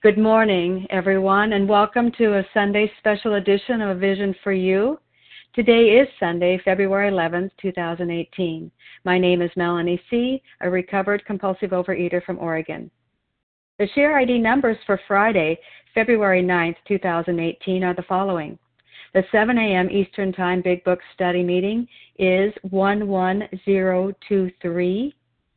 Good morning, everyone, and welcome to a Sunday special edition of A Vision for You. Today is Sunday, February 11th, 2018. My name is Melanie C., a recovered compulsive overeater from Oregon. The share ID numbers for Friday, February 9th, 2018 are the following. The 7 a.m. Eastern Time Big Book Study Meeting is 11023,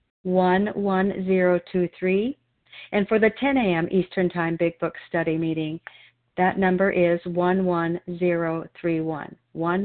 11023. And for the 10 a.m. Eastern Time Big Book Study Meeting, that number is 11031,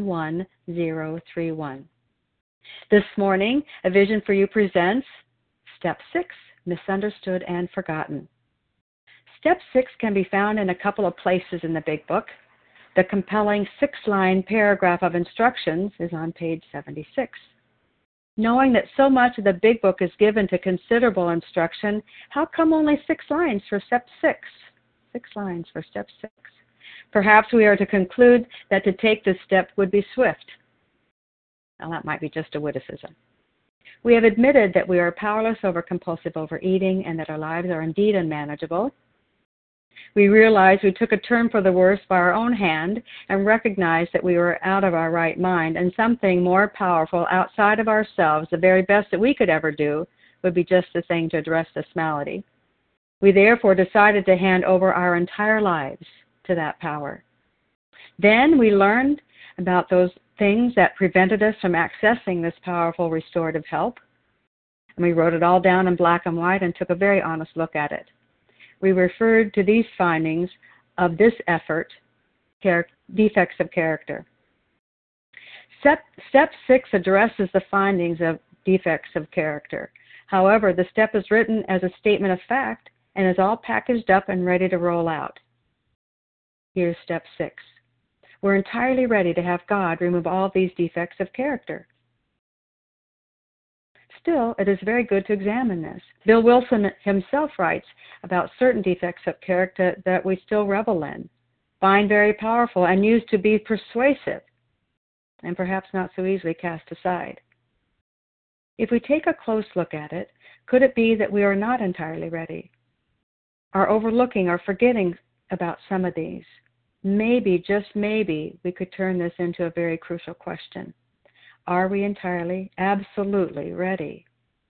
11031. This morning, A Vision for You presents Step 6, Misunderstood and Forgotten. Step 6 can be found in a couple of places in the Big Book. The compelling 6-line paragraph of instructions is on page 76. Knowing that so much of the Big Book is given to considerable instruction, how come only 6 lines for Step 6? 6 lines for Step 6. Perhaps we are to conclude that to take this step would be swift. Now, that might be just a witticism. We have admitted that we are powerless over compulsive overeating and that our lives are indeed unmanageable. We realize we took a turn for the worse by our own hand and recognized that we were out of our right mind and something more powerful outside of ourselves, the very best that we could ever do, would be just the thing to address this malady. We therefore decided to hand over our entire lives to that power. Then we learned about those things that prevented us from accessing this powerful restorative help, and we wrote it all down in black and white and took a very honest look at it. We referred to these findings of this effort, defects of character. Step 6 addresses the findings of defects of character. However, the step is written as a statement of fact and is all packaged up and ready to roll out. Here's Step 6. We're entirely ready to have God remove all these defects of character. Still, it is very good to examine this. Bill Wilson himself writes about certain defects of character that we still revel in, find very powerful, and use to be persuasive, and perhaps not so easily cast aside. If we take a close look at it, could it be that we are not entirely ready, are overlooking or forgetting about some of these? Maybe, just maybe, we could turn this into a very crucial question. Are we entirely, absolutely ready?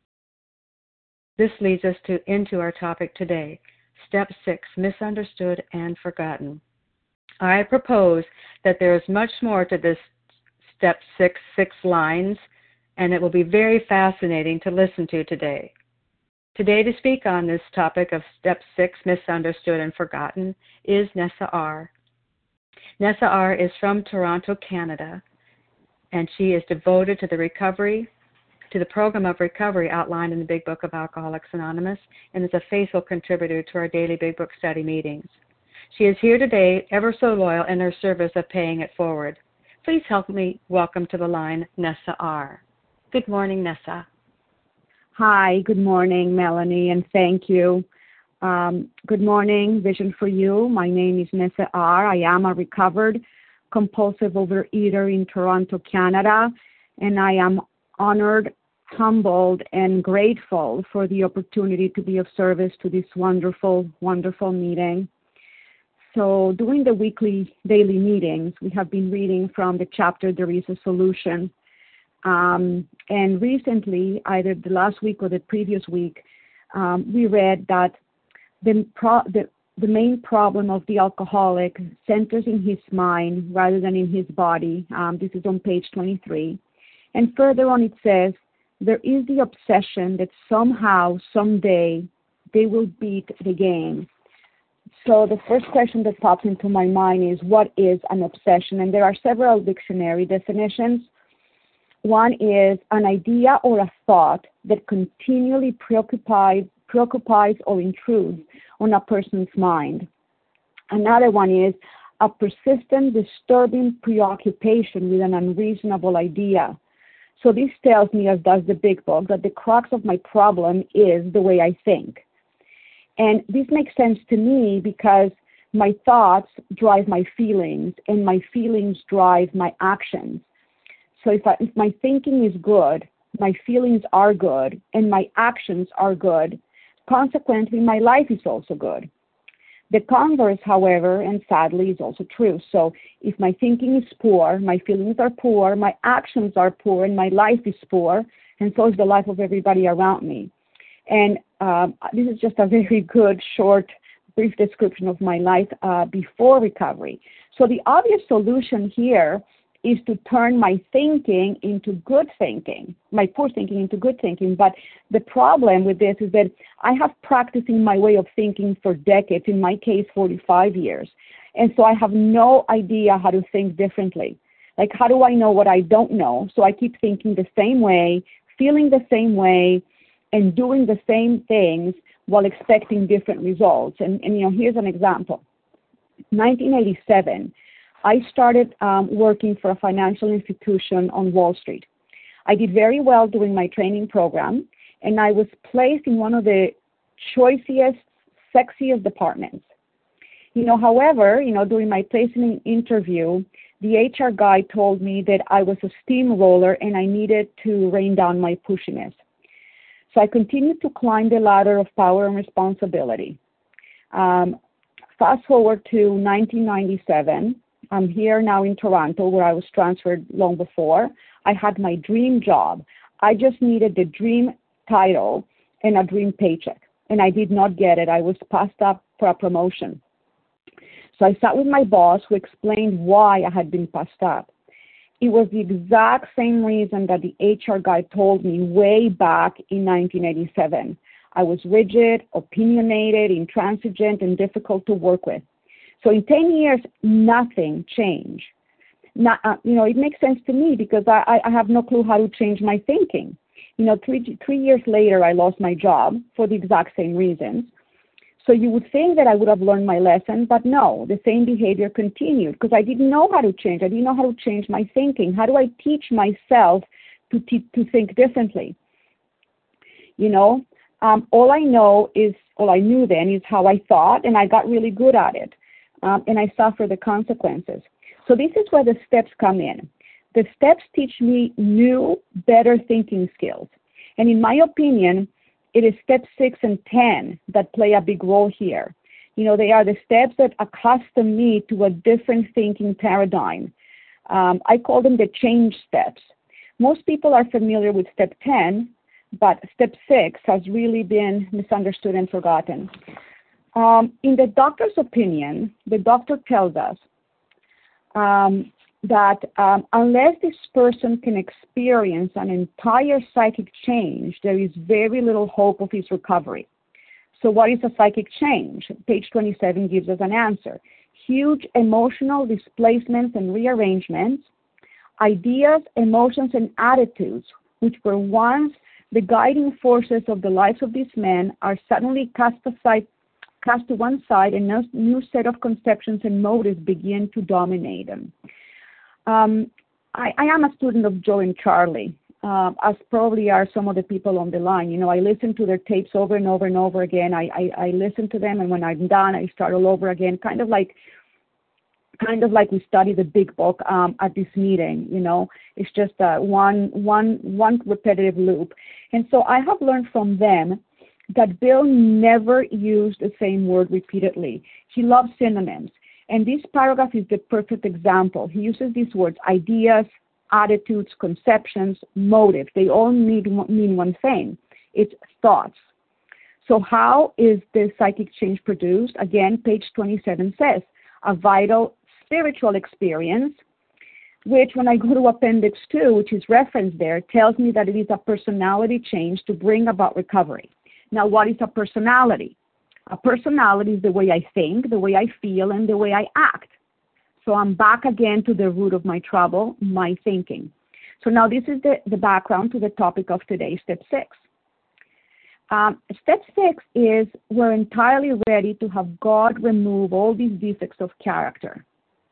This leads us into our topic today, Step 6, Misunderstood and Forgotten. I propose that there is much more to this Step 6 lines, and it will be very fascinating to listen to today. Today, to speak on this topic of Step 6, Misunderstood and Forgotten, is Nessa R. Nessa R. is from Toronto, Canada, and she is devoted to the program of recovery outlined in the Big Book of Alcoholics Anonymous, and is a faithful contributor to our daily Big Book study meetings. She is here today, ever so loyal in her service of paying it forward. Please help me welcome to the line Nessa R. Good morning, Nessa. Hi, good morning, Melanie, and thank you. Good morning, Vision for You. My name is Nessa R. I am a recovered compulsive overeater in Toronto, Canada, and I am honored, humbled, and grateful for the opportunity to be of service to this wonderful, wonderful meeting. So during the weekly daily meetings, we have been reading from the chapter, There is a Solution. And recently, either the last week or the previous week, we read that the main problem of the alcoholic centers in his mind rather than in his body. This is on page 23. And further on it says, there is the obsession that somehow, someday, they will beat the game. So the first question that pops into my mind is, what is an obsession? And there are several dictionary definitions. One is an idea or a thought that continually preoccupies or intrudes on a person's mind. Another one is a persistent, disturbing preoccupation with an unreasonable idea. So this tells me, as does the Big Book, that the crux of my problem is the way I think. And this makes sense to me because my thoughts drive my feelings, and my feelings drive my actions. So if my thinking is good, my feelings are good, and my actions are good, consequently, my life is also good. The converse, however, and sadly, is also true. So if my thinking is poor, my feelings are poor, my actions are poor, and my life is poor, and so is the life of everybody around me. And this is just a very good, short, brief description of my life before recovery. So the obvious solution here is to turn my thinking into good thinking, my poor thinking into good thinking. But the problem with this is that I have practicing my way of thinking for decades, in my case, 45 years. And so I have no idea how to think differently. Like, how do I know what I don't know? So I keep thinking the same way, feeling the same way, and doing the same things while expecting different results. And here's an example. 1987, I started working for a financial institution on Wall Street. I did very well during my training program, and I was placed in one of the choicest, sexiest departments. However, during my placement interview, the HR guy told me that I was a steamroller and I needed to rein down my pushiness. So I continued to climb the ladder of power and responsibility. Fast forward to 1997. I'm here now in Toronto, where I was transferred long before. I had my dream job. I just needed the dream title and a dream paycheck, and I did not get it. I was passed up for a promotion. So I sat with my boss, who explained why I had been passed up. It was the exact same reason that the HR guy told me way back in 1987. I was rigid, opinionated, intransigent, and difficult to work with. So in 10 years, nothing changed. It makes sense to me because I have no clue how to change my thinking. 3 years later, I lost my job for the exact same reasons. So you would think that I would have learned my lesson, but no, the same behavior continued because I didn't know how to change. I didn't know how to change my thinking. How do I teach myself to think differently? All I knew then is how I thought, and I got really good at it. And I suffer the consequences. So this is where the steps come in. The steps teach me new, better thinking skills. And in my opinion, it is step 6 and 10 that play a big role here. They are the steps that accustom me to a different thinking paradigm. I call them the change steps. Most people are familiar with step 10, but step 6 has really been misunderstood and forgotten. In the doctor's opinion, the doctor tells us that unless this person can experience an entire psychic change, there is very little hope of his recovery. So what is a psychic change? Page 27 gives us an answer. Huge emotional displacements and rearrangements, ideas, emotions, and attitudes, which were once the guiding forces of the lives of these men, are suddenly cast to one side, and a new set of conceptions and motives begin to dominate them. I am a student of Joe and Charlie, as probably are some of the people on the line. I listen to their tapes over and over and over again. I listen to them, and when I'm done, I start all over again, kind of like we study the big book at this meeting. It's just one repetitive loop. And so I have learned from them that Bill never used the same word repeatedly. He loves synonyms. And this paragraph is the perfect example. He uses these words: ideas, attitudes, conceptions, motive. They all mean one thing. It's thoughts. So how is the psychic change produced? Again, page 27 says, a vital spiritual experience, which when I go to Appendix 2, which is referenced there, tells me that it is a personality change to bring about recovery. Now, what is a personality? A personality is the way I think, the way I feel, and the way I act. So I'm back again to the root of my trouble, my thinking. So now this is the background to the topic of today, step 6. Step 6 is we're entirely ready to have God remove all these defects of character.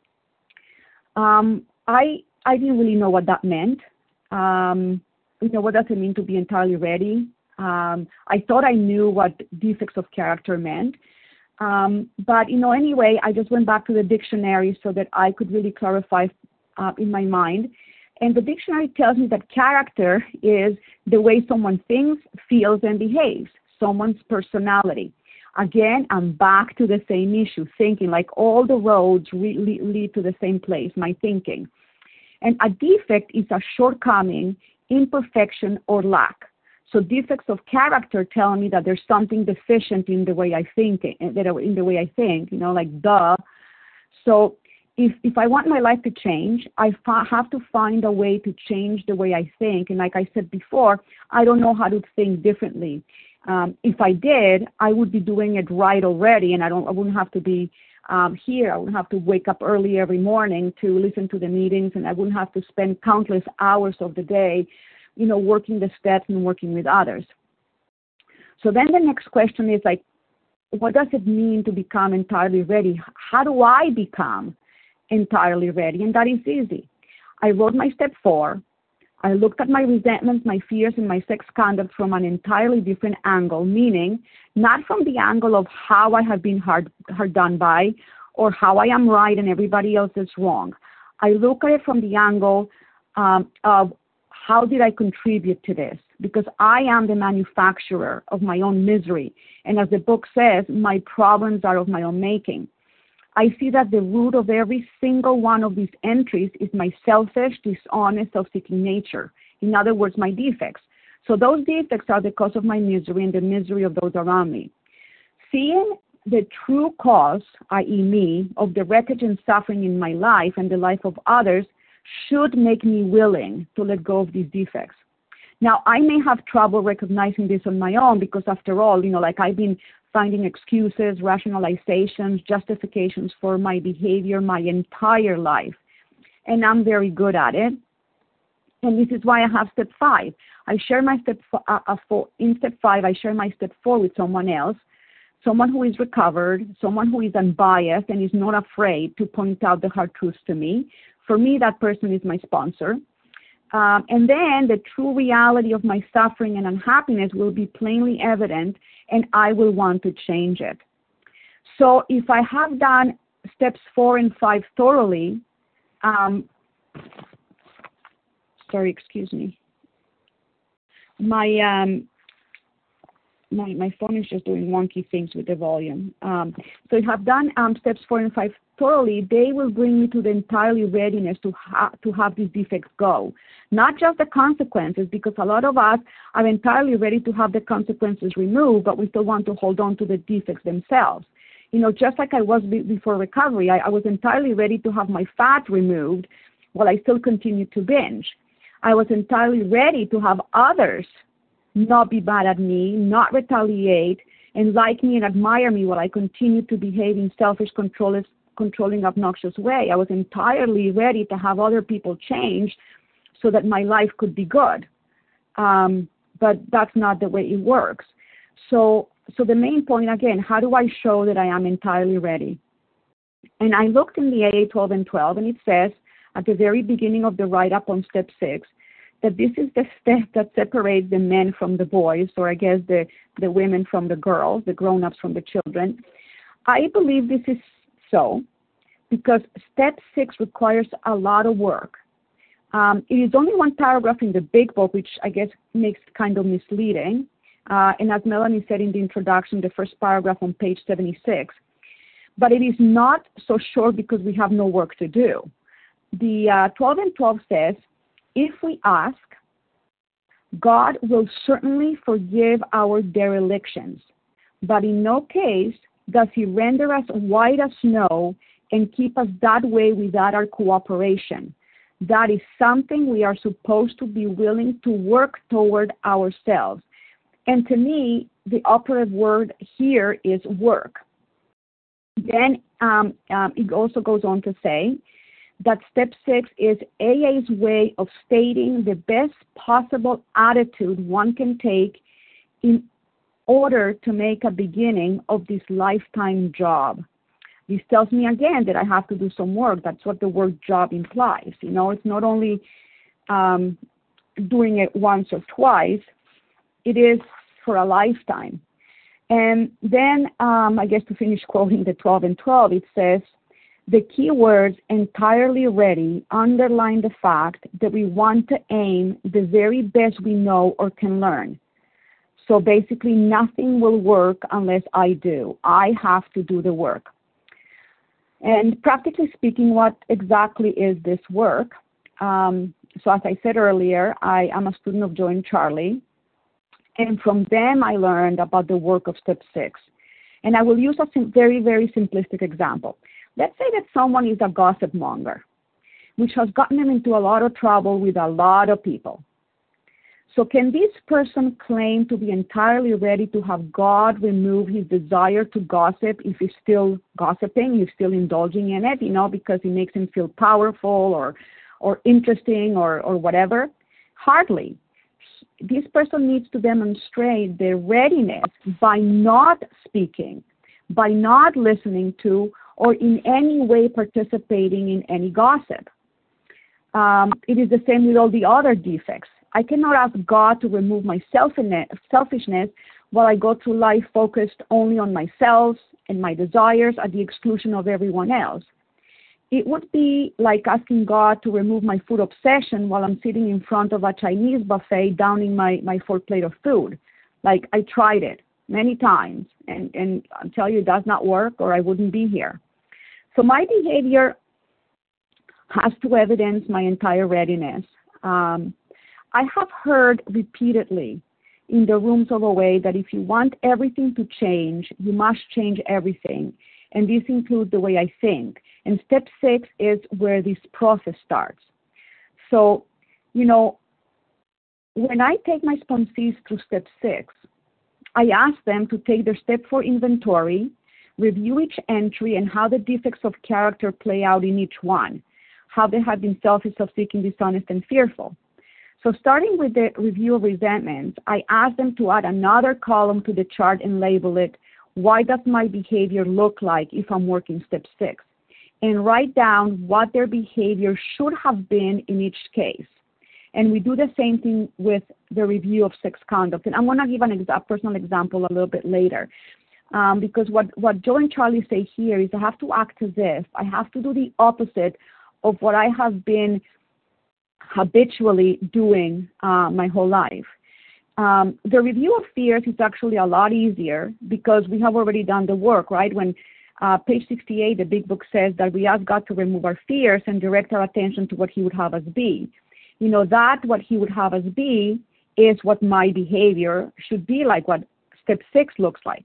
I didn't really know what that meant. What does it mean to be entirely ready? I thought I knew what defects of character meant. But anyway, I just went back to the dictionary so that I could really clarify in my mind. And the dictionary tells me that character is the way someone thinks, feels, and behaves, someone's personality. Again, I'm back to the same issue, thinking like all the roads lead to the same place, my thinking. And a defect is a shortcoming, imperfection, or lack. So defects of character tell me that there's something deficient in the way I think, like duh. So if I want my life to change, I have to find a way to change the way I think. And like I said before, I don't know how to think differently. If I did, I would be doing it right already, and I wouldn't have to be here. I wouldn't have to wake up early every morning to listen to the meetings, and I wouldn't have to spend countless hours of the day, working the steps and working with others. So then the next question is like, what does it mean to become entirely ready? How do I become entirely ready? And that is easy. I wrote my step 4. I looked at my resentments, my fears, and my sex conduct from an entirely different angle, meaning not from the angle of how I have been hard done by or how I am right and everybody else is wrong. I look at it from the angle of how did I contribute to this? Because I am the manufacturer of my own misery. And as the book says, my problems are of my own making. I see that the root of every single one of these entries is my selfish, dishonest, self-seeking nature. In other words, my defects. So those defects are the cause of my misery and the misery of those around me. Seeing the true cause, i.e. me, of the wreckage and suffering in my life and the life of others should make me willing to let go of these defects. Now, I may have trouble recognizing this on my own because, after all, I've been finding excuses, rationalizations, justifications for my behavior my entire life. And I'm very good at it. And this is why I have step 5. I share my in step 5, I share my step 4 with someone else, someone who is recovered, someone who is unbiased and is not afraid to point out the hard truths to me. For me, that person is my sponsor. And then the true reality of my suffering and unhappiness will be plainly evident, and I will want to change it. So if I have done steps 4 and 5 thoroughly, my phone is just doing wonky things with the volume. So if I've done steps 4 and 5 thoroughly, they will bring me to the entirely readiness to have these defects go. Not just the consequences, because a lot of us are entirely ready to have the consequences removed, but we still want to hold on to the defects themselves. Just like I was before recovery, I was entirely ready to have my fat removed while I still continued to binge. I was entirely ready to have others not be bad at me, not retaliate, and like me and admire me while I continued to behave in selfish, controlling, obnoxious way. I was entirely ready to have other people change so that my life could be good. But that's not the way it works. So the main point, again, how do I show that I am entirely ready? And I looked in the AA 12 and 12, and it says at the very beginning of the write-up on step 6, that this is the step that separates the men from the boys, or I guess the women from the girls, the grown-ups from the children. I believe this is so because step 6 requires a lot of work. It is only one paragraph in the big book, which I guess makes it kind of misleading. And as Melanie said in the introduction, the first paragraph on page 76. But it is not so short because we have no work to do. The 12 and 12 says, if we ask, God will certainly forgive our derelictions, but in no case does he render us white as snow and keep us that way without our cooperation. That is something we are supposed to be willing to work toward ourselves. And to me, the operative word here is work. Then it also goes on to say that step 6 is AA's way of stating the best possible attitude one can take in order to make a beginning of this lifetime job. This tells me again that I have to do some work. That's what the word job implies. It's not only doing it once or twice. It is for a lifetime. And then, I guess to finish quoting the 12 and 12, it says, the key words entirely ready underline the fact that we want to aim the very best we know or can learn. So basically, nothing will work unless I do. I have to do the work. And practically speaking, what exactly is this work? So as I said earlier, I am a student of Joy and Charlie. And from them, I learned about the work of Step 6. And I will use a very, very simplistic example. Let's say that someone is a gossip monger, which has gotten them into a lot of trouble with a lot of people. So can this person claim to be entirely ready to have God remove his desire to gossip if he's still gossiping, he's still indulging in it, because it makes him feel powerful or interesting or whatever? Hardly. This person needs to demonstrate their readiness by not speaking, by not listening to, or in any way participating in any gossip. It is the same with all the other defects. I cannot ask God to remove my selfishness while I go through life focused only on myself and my desires at the exclusion of everyone else. It would be like asking God to remove my food obsession while I'm sitting in front of a Chinese buffet downing my full plate of food. Like, I tried it many times, and I'll tell you it does not work, or I wouldn't be here. So my behavior has to evidence my entire readiness. I have heard repeatedly in the rooms of OA that if you want everything to change, you must change everything. And this includes the way I think. And Step 6 is where this process starts. So, when I take my sponsees through Step 6, I ask them to take their Step 4 inventory, review each entry and how the defects of character play out in each one, how they have been selfish, self-seeking, dishonest, and fearful. So starting with the review of resentments, I ask them to add another column to the chart and label it, why does my behavior look like if I'm working Step 6? And write down what their behavior should have been in each case. And we do the same thing with the review of 6 conduct. And I'm going to give a personal example a little bit later. Because what Joy and Charlie say here is I have to act as if. I have to do the opposite of what I have been habitually doing my whole life. The review of fears is actually a lot easier because we have already done the work, right? When page 68, the big book says that we ask God to remove our fears and direct our attention to what he would have us be. That what he would have us be is what my behavior should be like, what Step 6 looks like.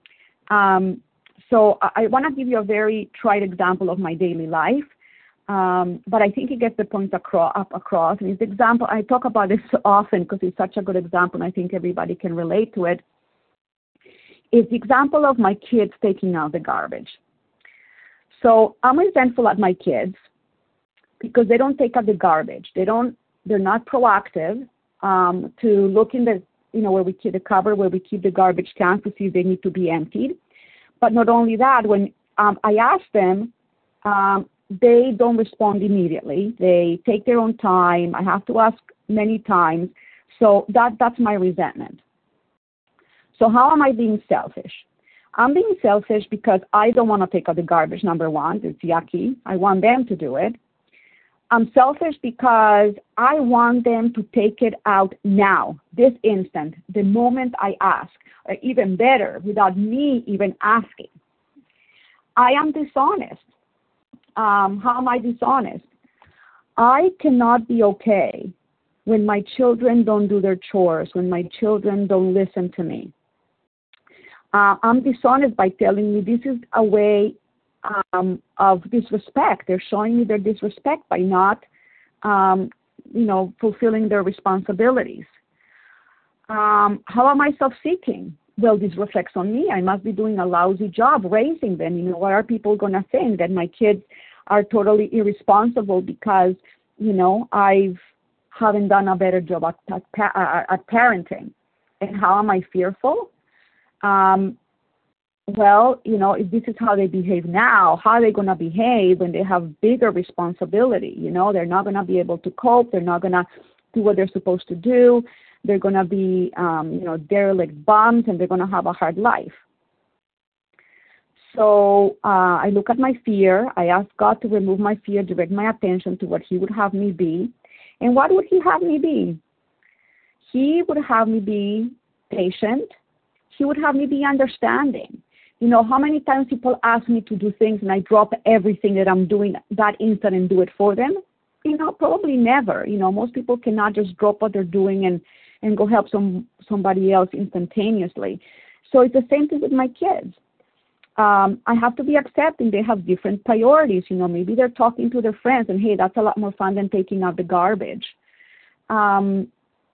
So I want to give you a very trite example of my daily life. But I think it gets the point across. And it's the example, I talk about this often because it's such a good example, and I think everybody can relate to it. It's the example of my kids taking out the garbage. So I'm resentful at my kids because they don't take out the garbage. They're not proactive to look in the, where we keep the cupboard, where we keep the garbage cans to see if they need to be emptied. But not only that, when I ask them, they don't respond immediately. They take their own time. I have to ask many times. So that's my resentment. So how am I being selfish? I'm being selfish because I don't want to take out the garbage, number one. It's yucky. I want them to do it. I'm selfish because I want them to take it out now, this instant, the moment I ask, or even better, without me even asking. I am dishonest. How am I dishonest? I cannot be okay when my children don't do their chores, when my children don't listen to me. I'm dishonest by telling me this is a way of disrespect. They're showing me their disrespect by not, fulfilling their responsibilities. How am I self-seeking? Well, this reflects on me. I must be doing a lousy job raising them. What are people going to think? That my kids are totally irresponsible because, I haven't done a better job at parenting. And how am I fearful? If this is how they behave now, how are they going to behave when they have bigger responsibility? They're not going to be able to cope. They're not going to do what they're supposed to do. They're going to be, derelict bums, and they're going to have a hard life. So I look at my fear. I ask God to remove my fear, direct my attention to what he would have me be. And what would he have me be? He would have me be patient, he would have me be understanding. You know, how many times people ask me to do things and I drop everything that I'm doing that instant and do it for them? You know, probably never. You know, most people cannot just drop what they're doing and go help somebody else instantaneously. So it's the same thing with my kids. I have to be accepting they have different priorities. You know, maybe they're talking to their friends and, hey, that's a lot more fun than taking out the garbage. I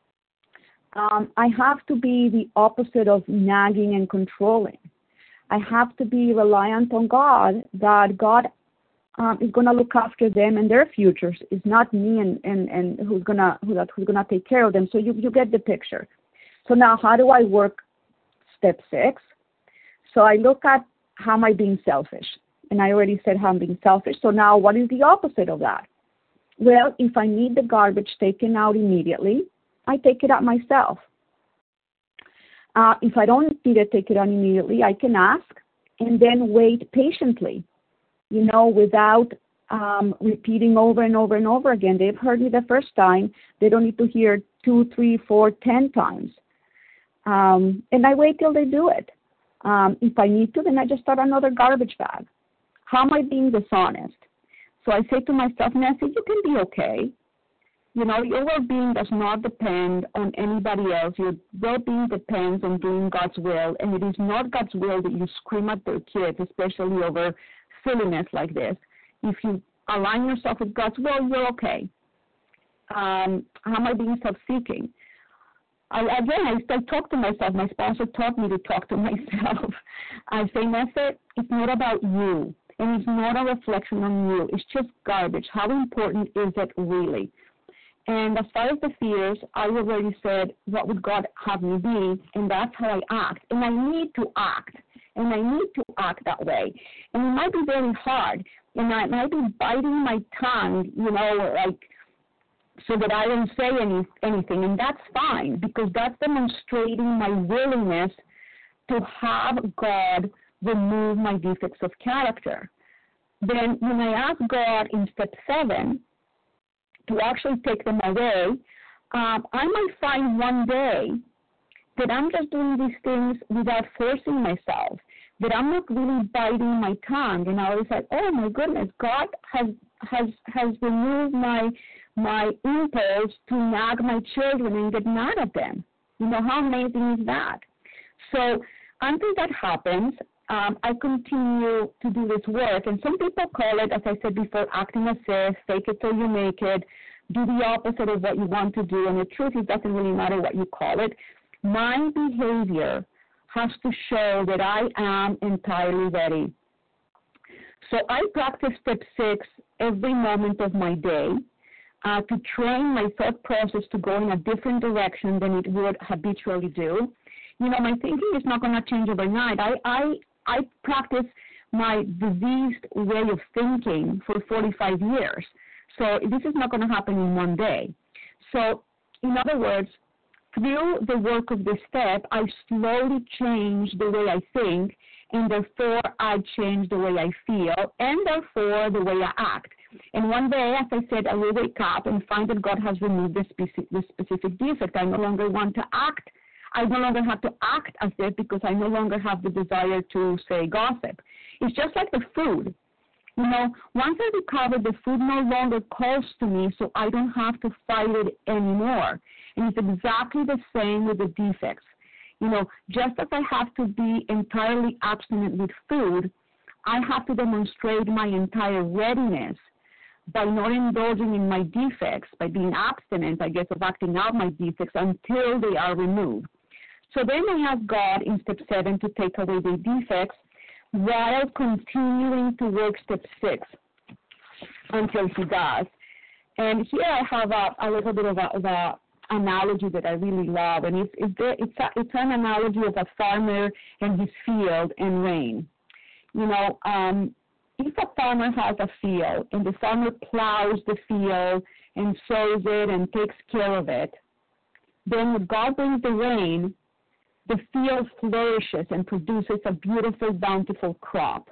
have to be the opposite of nagging and controlling. I have to be reliant on God, that God is going to look after them and their futures. It's not me and who's gonna take care of them. So you get the picture. So now, how do I work step 6? So I look at how am I being selfish, and I already said how I'm being selfish. So now, what is the opposite of that? Well, if I need the garbage taken out immediately, I take it out myself. If I don't need to take it out immediately, I can ask and then wait patiently, you know, without repeating over and over and over again. They've heard me the first time. They don't need to hear 2, 3, 4, 10 times. And I wait till they do it. If I need to, then I just start another garbage bag. How am I being dishonest? So I say to myself, Nancy, you can be okay. You know, your well-being does not depend on anybody else. Your well-being depends on doing God's will, and it is not God's will that you scream at their kids, especially over silliness like this. If you align yourself with God's will, you're okay. How am I being self-seeking? I talk to myself. My sponsor taught me to talk to myself. I say, Nessa, it's not about you, and it's not a reflection on you. It's just garbage. How important is it really? And as far as the fears, I already said, what would God have me be? And that's how I act. And I need to act. And I need to act that way. And it might be very hard. And I might be biting my tongue, you know, like, so that I don't say anything. And that's fine, because that's demonstrating my willingness to have God remove my defects of character. Then when I ask God in step 7, to actually take them away, I might find one day that I'm just doing these things without forcing myself, that I'm not really biting my tongue, and I was like, oh my goodness, God has removed my impulse to nag my children and get mad at them. You know, how amazing is that? So until that happens, I continue to do this work, and some people call it, as I said before, acting as if, fake it till you make it, do the opposite of what you want to do, and the truth, it doesn't really matter what you call it. My behavior has to show that I am entirely ready. So I practice step 6 every moment of my day to train my thought process to go in a different direction than it would habitually do. You know, my thinking is not going to change overnight. I practice my diseased way of thinking for 45 years. So this is not going to happen in one day. So, in other words, through the work of this step, I slowly change the way I think, and therefore I change the way I feel, and therefore the way I act. And one day, as I said, I will wake up and find that God has removed this specific defect. I no longer want to act. I no longer have to act as if, because I no longer have the desire to say gossip. It's just like the food. You know, once I recover, the food no longer calls to me, so I don't have to fight it anymore. And it's exactly the same with the defects. You know, just as I have to be entirely abstinent with food, I have to demonstrate my entire readiness by not indulging in my defects, by being abstinent, I guess, of acting out my defects until they are removed. So then I ask God in step 7 to take away the defects while continuing to work step 6 until He does. And here I have a little bit of a analogy that I really love, and it's an analogy of a farmer and his field and rain. You know, if a farmer has a field and the farmer plows the field and sows it and takes care of it, then when God brings the rain, the field flourishes and produces a beautiful, bountiful crop.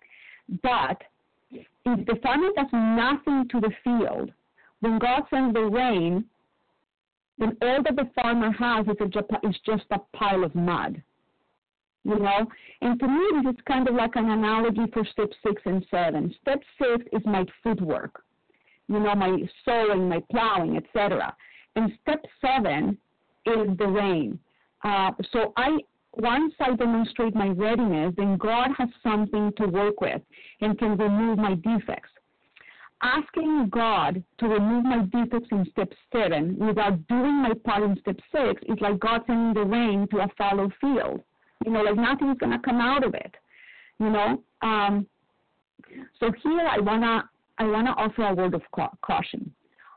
But if the farmer does nothing to the field, when God sends the rain, then all that the farmer has is just a pile of mud. You know, and to me, this is kind of like an analogy for step 6 and 7. Step 6 is my footwork, you know, my sowing, my plowing, etc. And step 7 is the rain. So once I demonstrate my readiness, then God has something to work with and can remove my defects. Asking God to remove my defects in step 7 without doing my part in step 6 is like God sending the rain to a fallow field. You know, like nothing's going to come out of it, you know. So here I wanna offer a word of caution.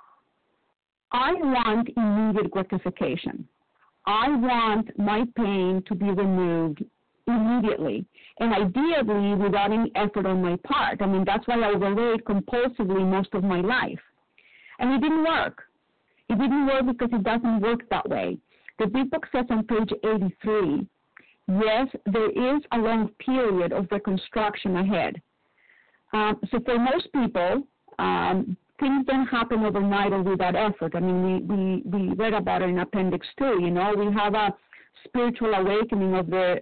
I want immediate gratification. I want my pain to be removed immediately, and ideally without any effort on my part. I mean, that's why I overlaid compulsively most of my life. And it didn't work. It didn't work because it doesn't work that way. The Big Book says on page 83, yes, there is a long period of reconstruction ahead. So for most people, things don't happen overnight or without effort. I mean, we read about it in Appendix 2. You know, we have a spiritual awakening of the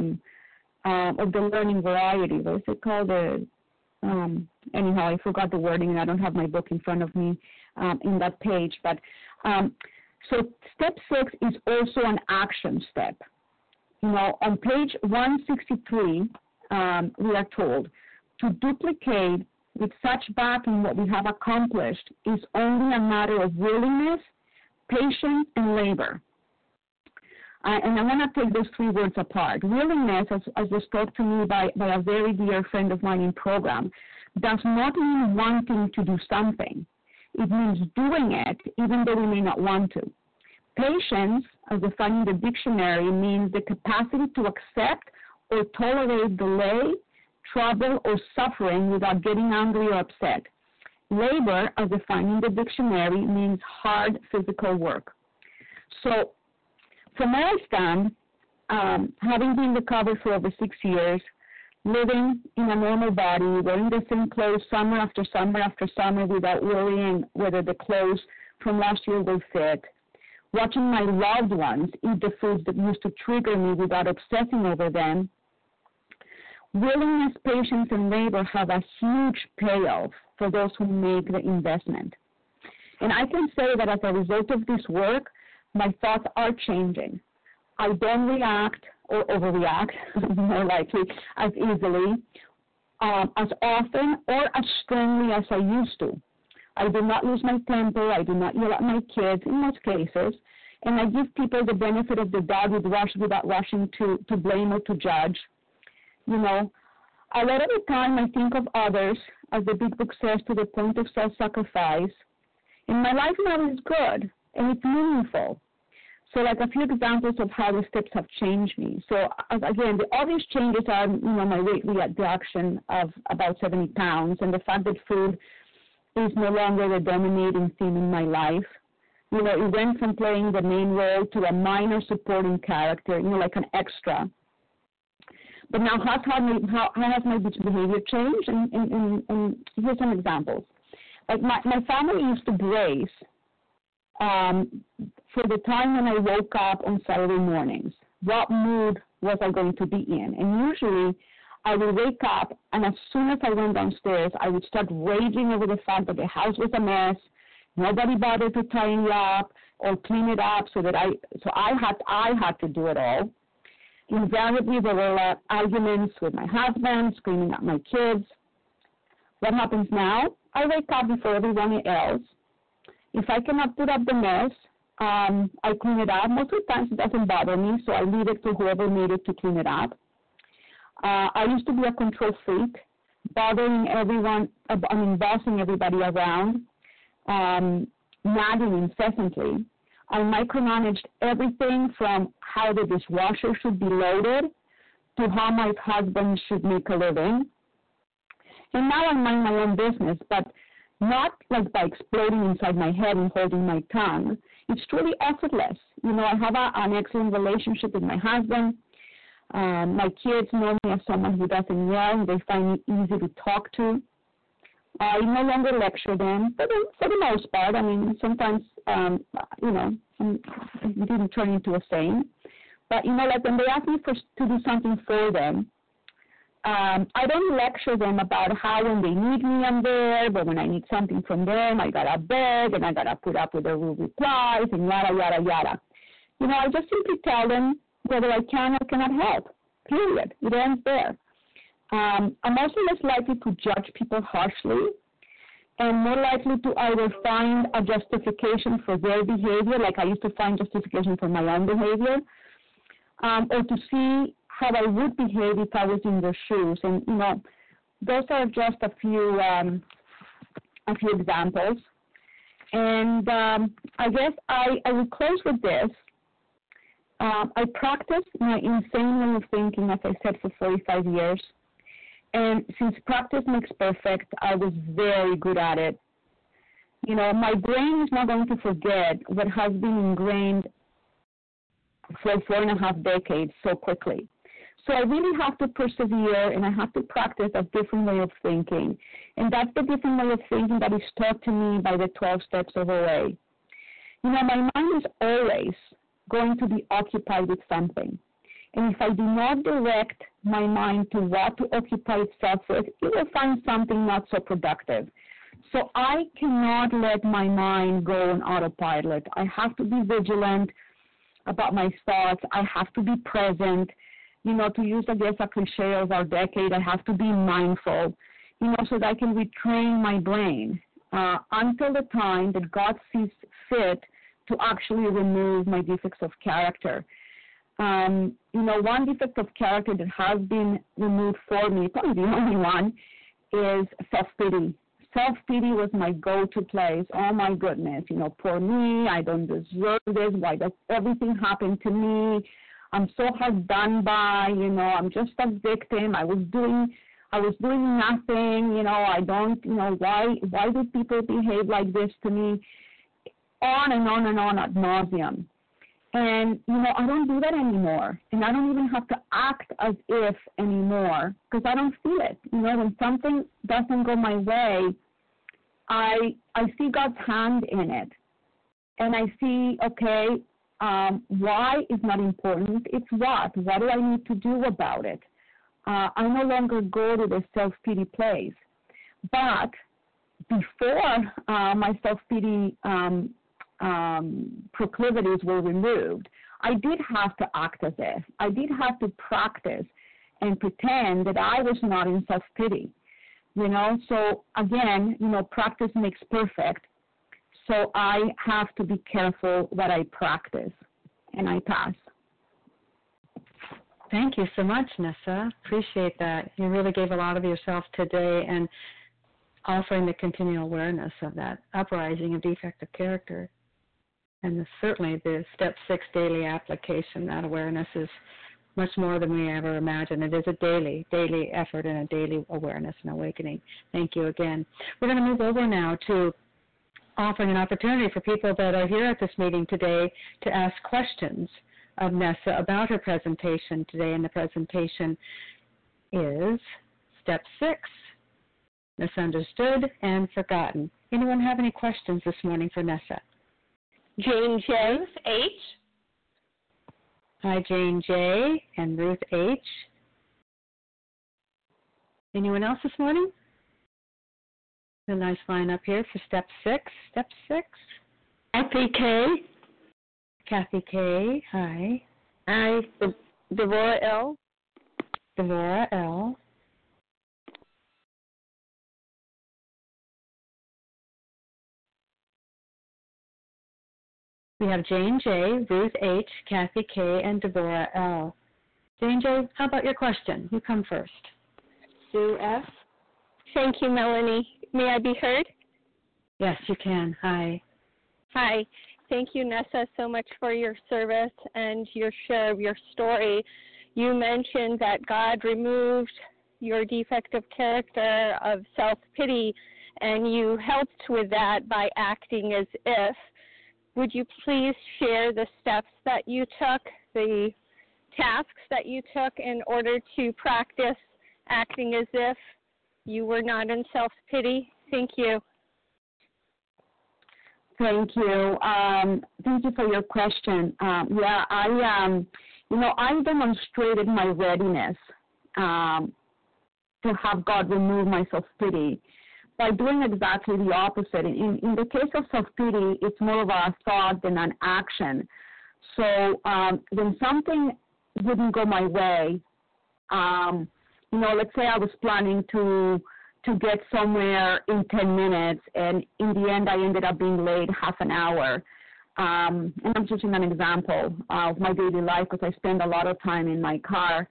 learning variety. What's it called? Anyhow, I forgot the wording, and I don't have my book in front of me in that page. But so step 6 is also an action step. You know, on page 163, we are told to duplicate with such backing what we have accomplished is only a matter of willingness, patience, and labor. And I want to take those 3 words apart. Willingness, as was taught to me by a very dear friend of mine in program, does not mean wanting to do something. It means doing it even though we may not want to. Patience, as defined in the dictionary, means the capacity to accept or tolerate delay, trouble, or suffering without getting angry or upset. Labor, as defined in the dictionary, means hard physical work. So, from where I stand, having been recovered for over 6 years, living in a normal body, wearing the same clothes summer after summer after summer without worrying whether the clothes from last year will fit, watching my loved ones eat the foods that used to trigger me without obsessing over them, willingness, patience, and labor have a huge payoff for those who make the investment. And I can say that as a result of this work, my thoughts are changing. I don't react or overreact, more likely, as easily, as often, or as strongly as I used to. I do not lose my temper. I do not yell at my kids in most cases. And I give people the benefit of the doubt without rushing to blame or to judge. You know, a lot of the time I think of others, as the Big Book says, to the point of self-sacrifice. And my life now is good, and it's meaningful. So, like a few examples of how the steps have changed me. So, again, the obvious changes are, you know, my weight reduction of about 70 pounds, and the fact that food is no longer the dominating theme in my life. You know, it went from playing the main role to a minor supporting character, you know, like an extra. But now, how has my behavior changed? And here's some examples. Like my family used to brace for the time when I woke up on Saturday mornings. What mood was I going to be in? And usually I would wake up, and as soon as I went downstairs, I would start raging over the fact that the house was a mess. Nobody bothered to tidy up or clean it up, so I had to do it all. Invariably, there were arguments with my husband, screaming at my kids. What happens now? I wake up before everyone else. If I cannot put up the mess, I clean it up. Most of the times it doesn't bother me, so I leave it to whoever needed to clean it up. I used to be a control freak, bossing everybody around, nagging incessantly. I micromanaged everything from how the dishwasher should be loaded to how my husband should make a living. And now I mind my own business, but not like by exploding inside my head and holding my tongue. It's truly effortless. You know, I have an excellent relationship with my husband. My kids know me as someone who doesn't yell. They find me easy to talk to. I no longer lecture them, but for the most part. I mean, sometimes, it didn't turn into a saying. But, like when they ask me to do something for them, I don't lecture them about how when they need me I'm there, but when I need something from them, I got to beg and I got to put up with their rude replies and yada, yada, yada. I just simply tell them whether I can or cannot help, period. It ends there. I'm also less likely to judge people harshly and more likely to either find a justification for their behavior, like I used to find justification for my own behavior, or to see how I would behave if I was in their shoes. And, those are just a few examples. And I guess I will close with this. I practiced my insane way of thinking, as I said, for 45 years. And since practice makes perfect, I was very good at it. My brain is not going to forget what has been ingrained for 4.5 decades so quickly. So I really have to persevere, and I have to practice a different way of thinking. And that's the different way of thinking that is taught to me by the 12 steps of OA. My mind is always going to be occupied with something. And if I do not direct my mind to what to occupy itself with, it will find something not so productive. So I cannot let my mind go on autopilot. I have to be vigilant about my thoughts. I have to be present. To use, I guess, a cliche of our decade, I have to be mindful, so that I can retrain my brain until the time that God sees fit to actually remove my defects of character. One defect of character that has been removed for me, probably the only one, is self-pity. Self-pity was my go-to place. Oh, my goodness, poor me, I don't deserve this. Why does everything happen to me? I'm so hard done by, I'm just a victim. I was doing nothing, I don't, why do people behave like this to me? On and on and on ad nauseum. And, I don't do that anymore. And I don't even have to act as if anymore because I don't feel it. When something doesn't go my way, I see God's hand in it. And I see, okay, why is not important. It's what. What do I need to do about it? I no longer go to the self-pity place. But before my self-pity proclivities were removed, I did have to act as if. I did have to practice and pretend that I was not in self-pity. So again, practice makes perfect. So I have to be careful what I practice, and I pass. Thank you so much, Nessa. Appreciate that. You really gave a lot of yourself today and offering the continual awareness of that uprising of defective character. And certainly the Step 6 daily application, that awareness is much more than we ever imagined. It is a daily effort and a daily awareness and awakening. Thank you again. We're going to move over now to offering an opportunity for people that are here at this meeting today to ask questions of Nessa about her presentation today. And the presentation is Step 6, Misunderstood and Forgotten. Anyone have any questions this morning for Nessa? Jane J. H. Hi, Jane J. and Ruth H. Anyone else this morning? A nice line up here for Step 6. Step 6. Kathy K. Kathy K. Hi. Hi. Devorah L. Devorah L. We have Jane J., Ruth H., Kathy K., and Devorah L. Jane J., how about your question? You come first. Sue F. Thank you, Melanie. May I be heard? Yes, you can. Hi. Hi. Thank you, Nessa, so much for your service and your share of your story. You mentioned that God removed your defective character of self-pity, and you helped with that by acting as if. Would you please share the steps that you took, the tasks that you took in order to practice acting as if you were not in self-pity Thank you. Thank you. Thank you for your question. I demonstrated my readiness to have God remove my self-pity by doing exactly the opposite. In the case of self-pity, it's more of a thought than an action. So when something wouldn't go my way, let's say I was planning to get somewhere in 10 minutes, and in the end I ended up being late half an hour. And I'm just an example of my daily life because I spend a lot of time in my car.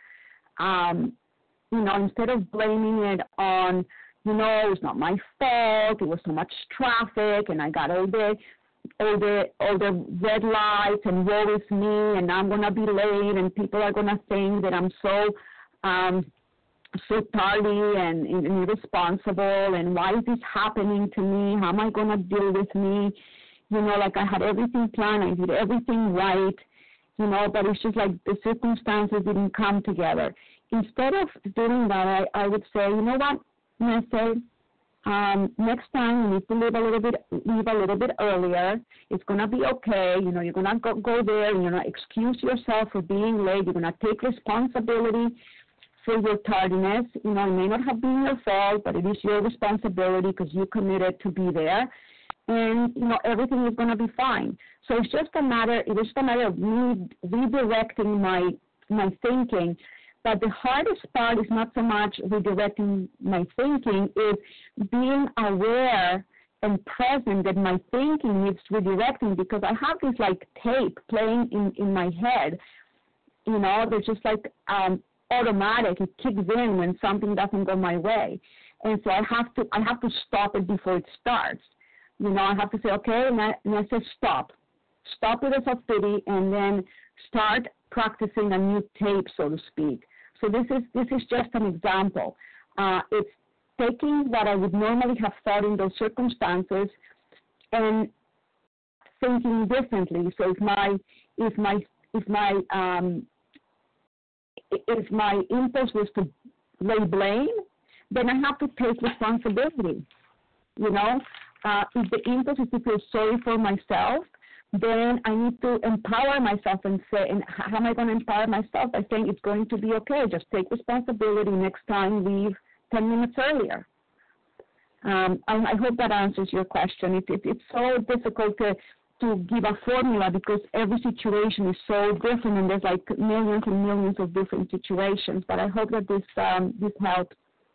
Instead of blaming it on, it's not my fault, it was so much traffic, and I got all the red lights, and woe is me, and I'm going to be late, and people are going to think that I'm so tardy and irresponsible, and why is this happening to me? How am I going to deal with me? Like I had everything planned, I did everything right, but it's just like the circumstances didn't come together. Instead of doing that, I would say, you know what, Nessa, next time you need to leave a little bit earlier. It's going to be okay. You're going to go there, and you're going to excuse yourself for being late. You're going to take responsibility for your tardiness. It may not have been your fault, but it is your responsibility because you committed to be there. And, everything is going to be fine. So it's just a matter of me redirecting my thinking. But the hardest part is not so much redirecting my thinking, is being aware and present that my thinking needs redirecting, because I have this like tape playing in my head. There's just like automatic. It kicks in when something doesn't go my way. And so I have to stop it before it starts. I have to say, okay, and I say stop with the self-pity, and then start practicing a new tape, so to speak. So this is just an example. It's taking what I would normally have thought in those circumstances and thinking differently. So if my impulse was to lay blame, then I have to take responsibility. If the impulse is to feel sorry for myself, then I need to empower myself and say, and how am I going to empower myself? By saying it's going to be okay. Just take responsibility. Next time, leave 10 minutes earlier. I hope that answers your question. It's so difficult to give a formula because every situation is so different, and there's like millions and millions of different situations. But I hope that this helps.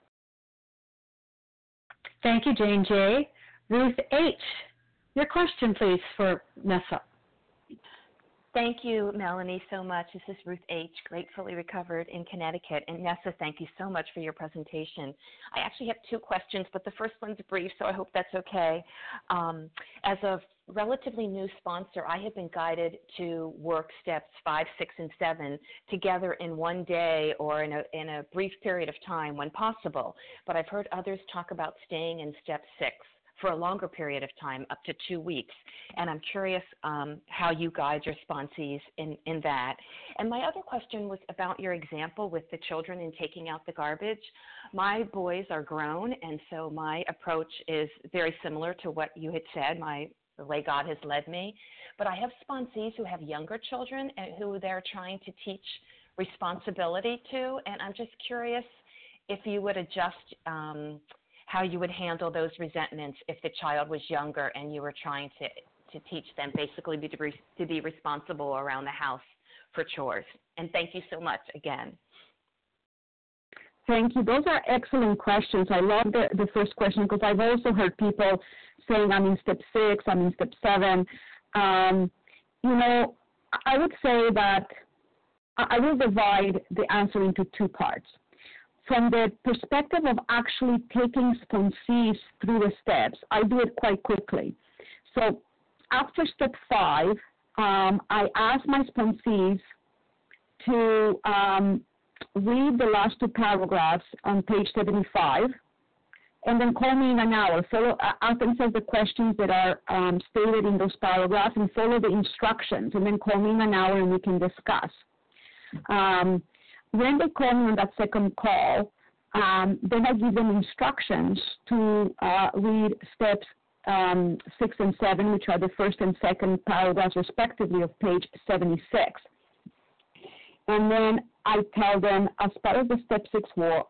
Thank you, Jane J. Ruth H., your question, please, for Nessa. Thank you, Melanie, so much. This is Ruth H., gratefully recovered in Connecticut. And Nessa, thank you so much for your presentation. I actually have two questions, but the first one's brief, so I hope that's okay. As a relatively new sponsor, I have been guided to work steps 5, 6, and 7 together in one day or in a brief period of time when possible. But I've heard others talk about staying in step 6 for a longer period of time, up to 2 weeks. And I'm curious how you guide your sponsees in that. And my other question was about your example with the children in taking out the garbage. My boys are grown, and so my approach is very similar to what you had said, the way God has led me. But I have sponsees who have younger children and who they're trying to teach responsibility to, and I'm just curious if you would adjust how you would handle those resentments if the child was younger and you were trying to teach them basically to be responsible around the house for chores. And thank you so much again. Thank you. Those are excellent questions. I love the first question because I've also heard people saying I'm in step 6, I'm in step 7. I would say that I will divide the answer into 2 parts. From the perspective of actually taking sponsees through the steps, I do it quite quickly. So after step 5, I ask my sponsees to read the last 2 paragraphs on page 75, and then call me in an hour. Ask themselves the questions that are stated in those paragraphs and follow the instructions, and then call me in an hour and we can discuss. When they call me on that second call, Then I give them instructions to read steps 6 and 7, which are the first and second paragraphs, respectively, of page 76. And then I tell them, as part of the step 6 work,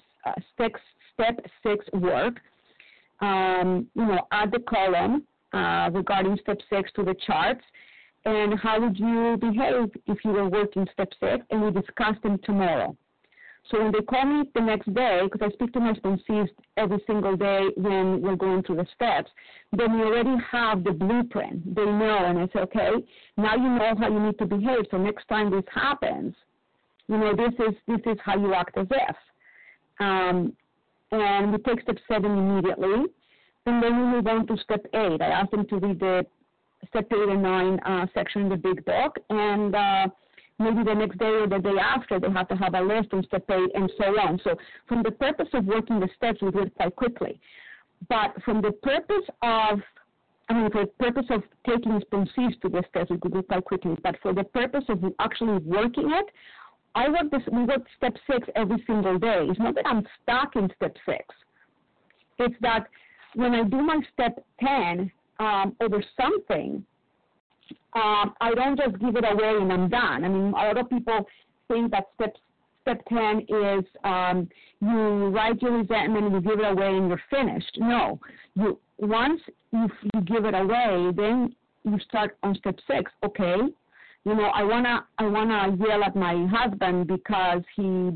add the column regarding step 6 to the charts, and how would you behave if you were working step 6, and we discuss them tomorrow. So when they call me the next day, because I speak to my sponsees every single day when we're going through the steps, then we already have the blueprint. They know, and I say, okay, now you know how you need to behave. So next time this happens, this is how you act as if. And we take step 7 immediately, and then we move on to step 8. I ask them to read the step 8 and 9 section in the big book, and maybe the next day or the day after, they have to have a list on step 8 and so on. So from the purpose of working the steps, we do it quite quickly. But from the purpose of, for the purpose of taking sponsees to the steps, we could do it quite quickly. But for the purpose of actually working it, we work step 6 every single day. It's not that I'm stuck in step 6. It's that when I do my step 10 over something, I don't just give it away and I'm done. A lot of people think that step 10 is you write your resentment and you give it away and you're finished. No, once you give it away, then you start on step 6. Okay, I wanna yell at my husband because he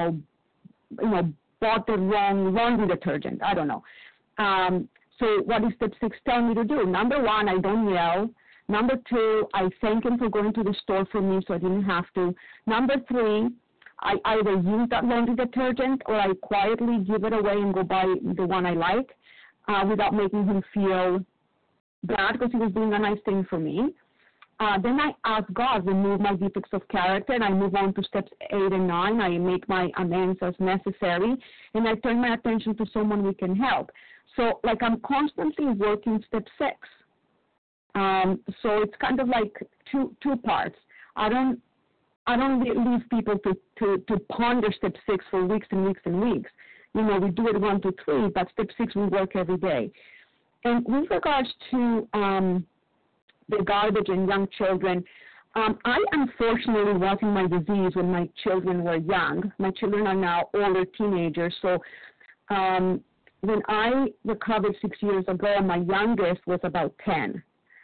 bought the wrong laundry detergent. I don't know. So what does step 6 tell me to do? Number 1, I don't yell. Number 2, I thank him for going to the store for me so I didn't have to. Number 3, I either use that laundry detergent or I quietly give it away and go buy the one I like without making him feel bad because he was doing a nice thing for me. Then I ask God to remove my defects of character, and I move on to steps 8 and 9. I make my amends as necessary, and I turn my attention to someone we can help. So, I'm constantly working step 6. So it's kind of like two parts. I don't leave people to ponder step 6 for weeks and weeks and weeks. We do it 1 to 3, but step 6 we work every day. And with regards to the garbage and young children, I unfortunately was in my disease when my children were young. My children are now older teenagers. So when I recovered 6 years ago, my youngest was about 10.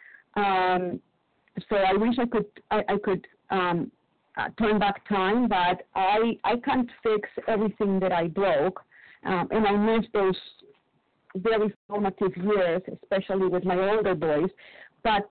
So I wish I could turn back time, but I can't fix everything that I broke, and I miss those very formative years, especially with my older boys. But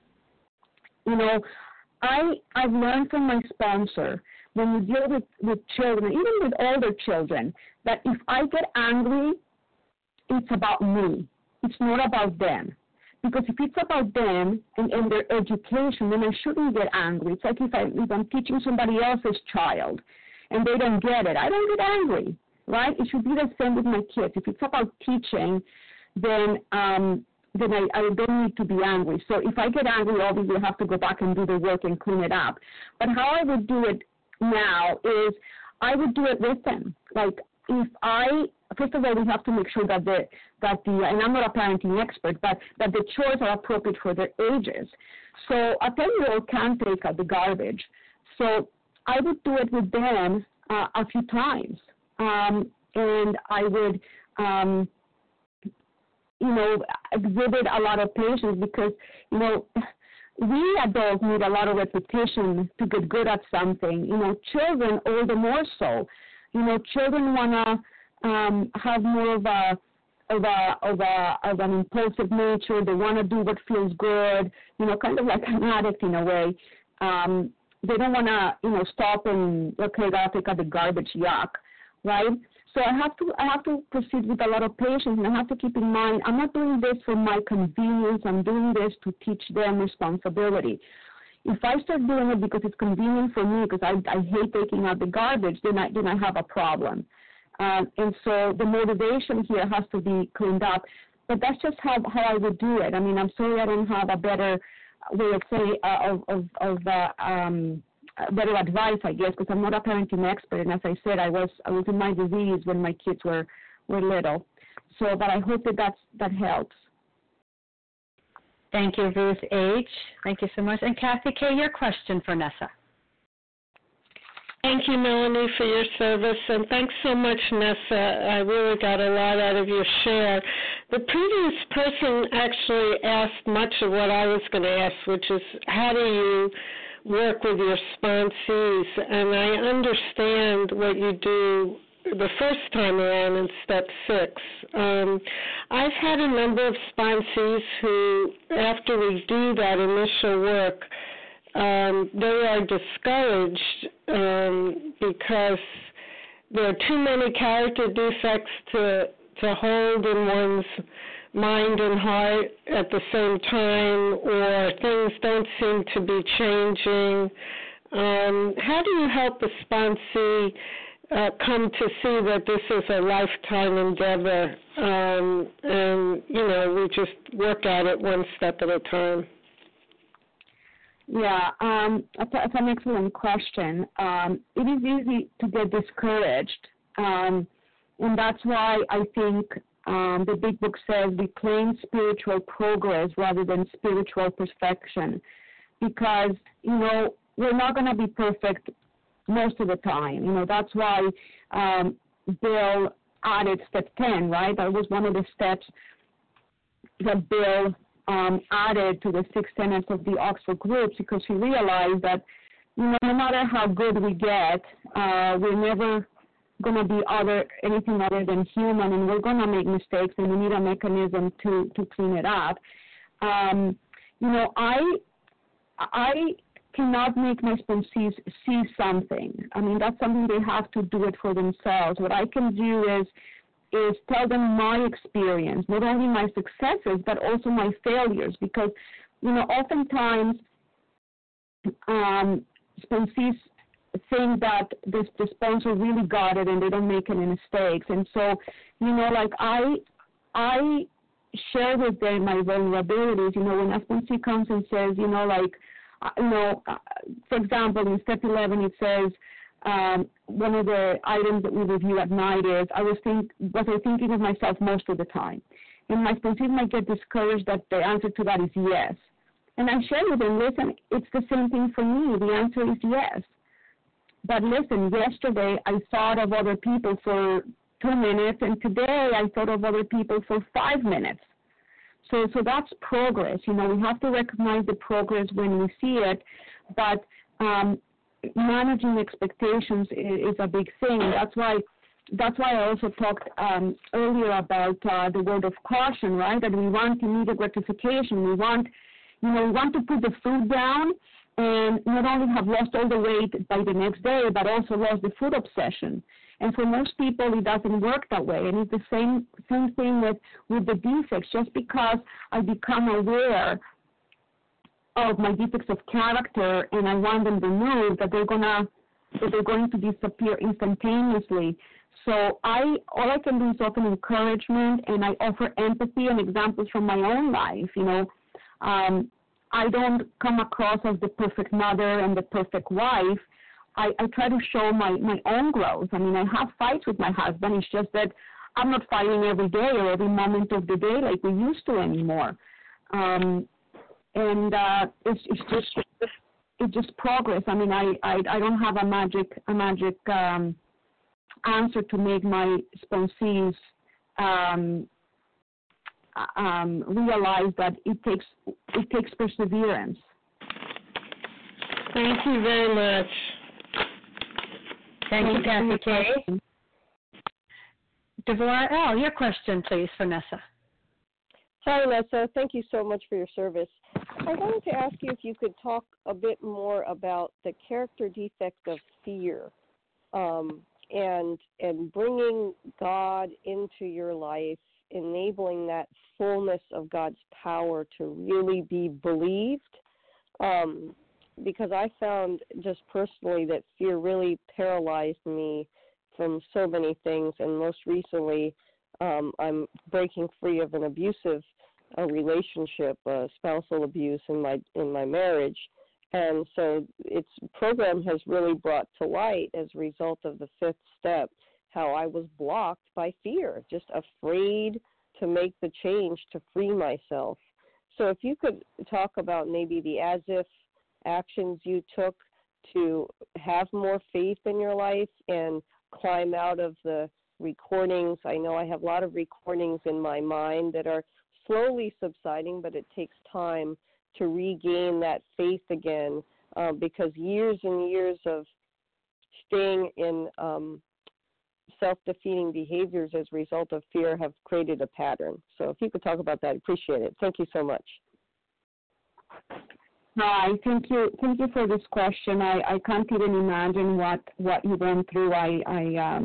I've learned from my sponsor, when you deal with children, even with older children, that if I get angry, it's about me. It's not about them. Because if it's about them and their education, then I shouldn't get angry. It's like if I'm teaching somebody else's child and they don't get it, I don't get angry, right? It should be the same with my kids. If it's about teaching, then I don't need to be angry. So if I get angry, obviously I have to go back and do the work and clean it up. But how I would do it now is I would do it with them. First of all, we have to make sure that and I'm not a parenting expert, but that the chores are appropriate for their ages. So a 10-year-old can take out the garbage. So I would do it with them a few times. And I would, exhibit a lot of patience because, we adults need a lot of repetition to get good at something. Children all the more so. Children want to have more of an impulsive nature. They want to do what feels good, kind of like an addict in a way. They don't want to, stop and, okay, I'll take out the garbage, yuck, right? So I have to proceed with a lot of patience, and I have to keep in mind, I'm not doing this for my convenience. I'm doing this to teach them responsibility. If I start doing it because it's convenient for me, because I hate taking out the garbage, then I have a problem. And so the motivation here has to be cleaned up. But that's just how I would do it. I'm sorry I don't have a better way of saying better advice, I guess, because I'm not a parenting expert. And as I said, I was in my disease when my kids were little. So, but I hope that helps. Thank you, Ruth H. Thank you so much. And Kathy K., your question for Nessa. Thank you, Melanie, for your service, and thanks so much, Nessa. I really got a lot out of your share. The previous person actually asked much of what I was going to ask, which is how do you work with your sponsees? And I understand what you do the first time around in step 6. I've had a number of sponsees who, after we do that initial work, they are discouraged because there are too many character defects to hold in one's mind and heart at the same time, or things don't seem to be changing. How do you help a sponsee come to see that this is a lifetime endeavor, and, we just work at it one step at a time? Yeah, that's an excellent question. It is easy to get discouraged, and that's why I think the Big Book says we claim spiritual progress rather than spiritual perfection, because, we're not going to be perfect most of the time. That's why Bill added step 10, right? That was one of the steps that Bill added to the 6 tenets of the Oxford groups, because he realized that, no matter how good we get, we're never going to be anything other than human, and we're going to make mistakes, and we need a mechanism to clean it up. I cannot make my sponsees see something. I mean, that's something they have to do it for themselves. What I can do is tell them my experience, not only my successes, but also my failures, because, oftentimes sponsees think that the sponsor really got it and they don't make any mistakes. And so, I share with them my vulnerabilities. When a sponsee comes and says, for example, in step 11 it says, one of the items that we review at night is, was I thinking of myself most of the time? And my sponsees might get discouraged that the answer to that is yes. And I share with them, listen, it's the same thing for me. The answer is yes. But listen, yesterday I thought of other people for 2 minutes, and today I thought of other people for 5 minutes. So that's progress. We have to recognize the progress when we see it, but managing expectations is a big thing. That's why I also talked earlier about the word of caution, right? That we want immediate gratification. We want to put the food down and not only have lost all the weight by the next day, but also lost the food obsession. And for most people, it doesn't work that way. And it's the same thing with the defects. Just because I become aware of my defects of character and I want them removed, that they're going to disappear instantaneously. So all I can do is offer encouragement, and I offer empathy and examples from my own life. I don't come across as the perfect mother and the perfect wife. I try to show my own growth. I mean, I have fights with my husband. It's just that I'm not fighting every day or every moment of the day like we used to anymore. It's just progress. I mean, I don't have a magic answer to make my sponsees realize that it takes perseverance. Thank you very much. Thank you, Kathy K. Devorah L., your question, please, for Nessa. Hi, Nessa. Thank you so much for your service. I wanted to ask you if you could talk a bit more about the character defect of fear, and bringing God into your life, enabling that fullness of God's power to really be believed. Because I found just personally that fear really paralyzed me from so many things, and most recently I'm breaking free of an abusive relationship, spousal abuse in my marriage, And so its program has really brought to light, as a result of the fifth step, how I was blocked by fear, just afraid to make the change to free myself. So if you could talk about maybe the as-if actions you took to have more faith in your life and climb out of the recordings. I know I have a lot of recordings in my mind that are slowly subsiding, but it takes time to regain that faith again, because years and years of staying in self-defeating behaviors as a result of fear have created a pattern. So if you could talk about that, I'd appreciate it. Thank you so much. Hi, thank you for this question. I can't even imagine what you went through. I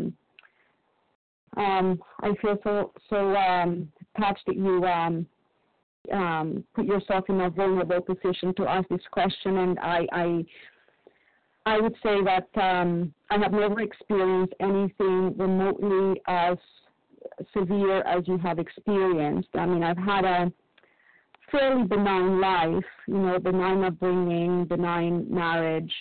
feel so touched that you put yourself in a vulnerable position to ask this question, and I would say that I have never experienced anything remotely as severe as you have experienced. I mean, I've had a fairly benign life, benign upbringing, benign marriage,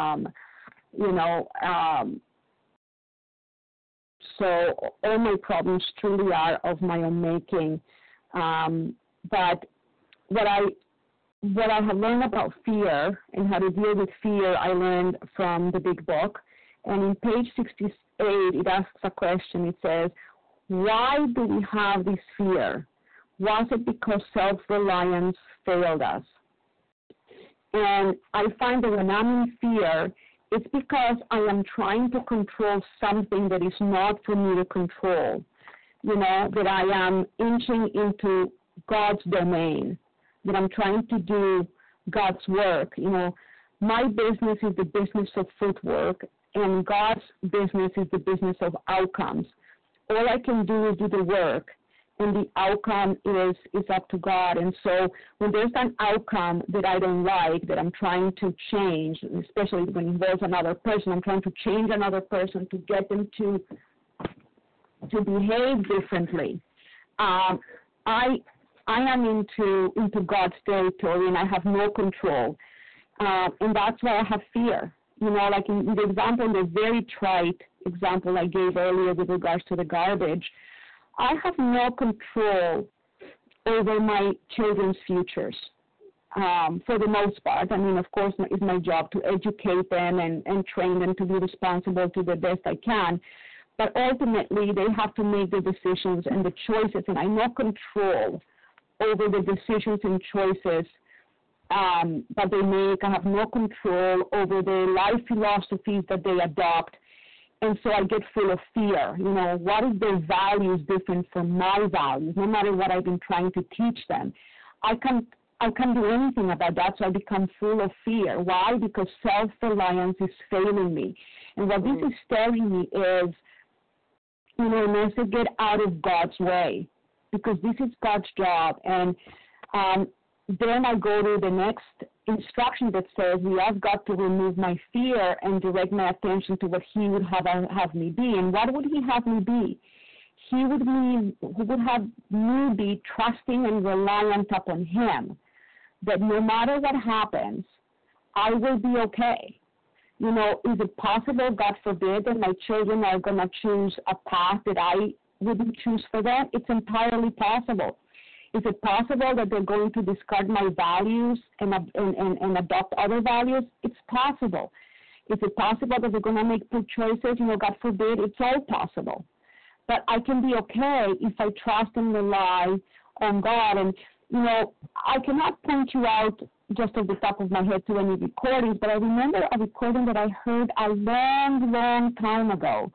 so all my problems truly are of my own making. But what I have learned about fear and how to deal with fear, I learned from the Big Book. And in page 68, it asks a question. It says, why do we have this fear? Was it because self-reliance failed us? And I find that when I'm in fear, it's because I am trying to control something that is not for me to control. That I am inching into God's domain, that I'm trying to do God's work. My business is the business of footwork, and God's business is the business of outcomes. All I can do is do the work, and the outcome is up to God. And so when there's an outcome that I don't like, that I'm trying to change, especially when it involves another person, I'm trying to change another person to get them to behave differently. I am into God's territory, and I have no control. And that's why I have fear. Like in the example, the very trite example I gave earlier with regards to the garbage, I have no control over my children's futures, for the most part. I mean, of course, it's my job to educate them and train them to be responsible to the best I can. But ultimately, they have to make the decisions and the choices, and I have no control over the decisions and choices that they make. I have no control over the life philosophies that they adopt. And so I get full of fear. What is their values different from my values, no matter what I've been trying to teach them? I can't do anything about that, so I become full of fear. Why? Because self-reliance is failing me. And what this is telling me is, I need to get out of God's way, because this is God's job. And then I go to the next instruction that says we have got to remove my fear and direct my attention to what He would have me be. And what would He have me be? He would have me be trusting and reliant upon Him, that no matter what happens, I will be okay. Is it possible, God forbid, that my children are going to choose a path that I wouldn't choose for them? It's entirely possible. Is it possible that they're going to discard my values and adopt other values? It's possible. Is it possible that they're going to make poor choices? God forbid, it's all possible. But I can be okay if I trust and rely on God. And, I cannot point you out just off the top of my head to any recordings, but I remember a recording that I heard a long, long time ago.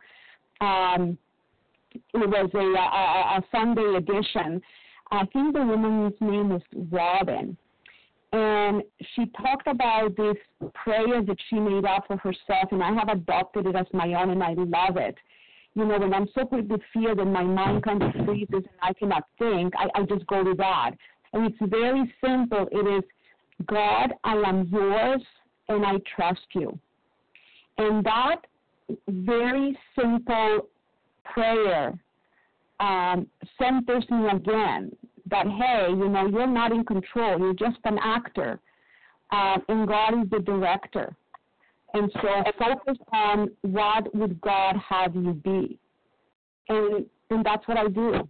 It was a Sunday edition. I think the woman's name was Robin. And she talked about this prayer that she made up for herself, and I have adopted it as my own, and I love it. When I'm so quick with fear that my mind kind of freezes and I cannot think, I just go to that. And it's very simple. It is, God, I am yours, and I trust you. And that very simple prayer centers me again, that, hey, you're not in control. You're just an actor. and God is the director. And so focus on what would God have you be. And that's what I do.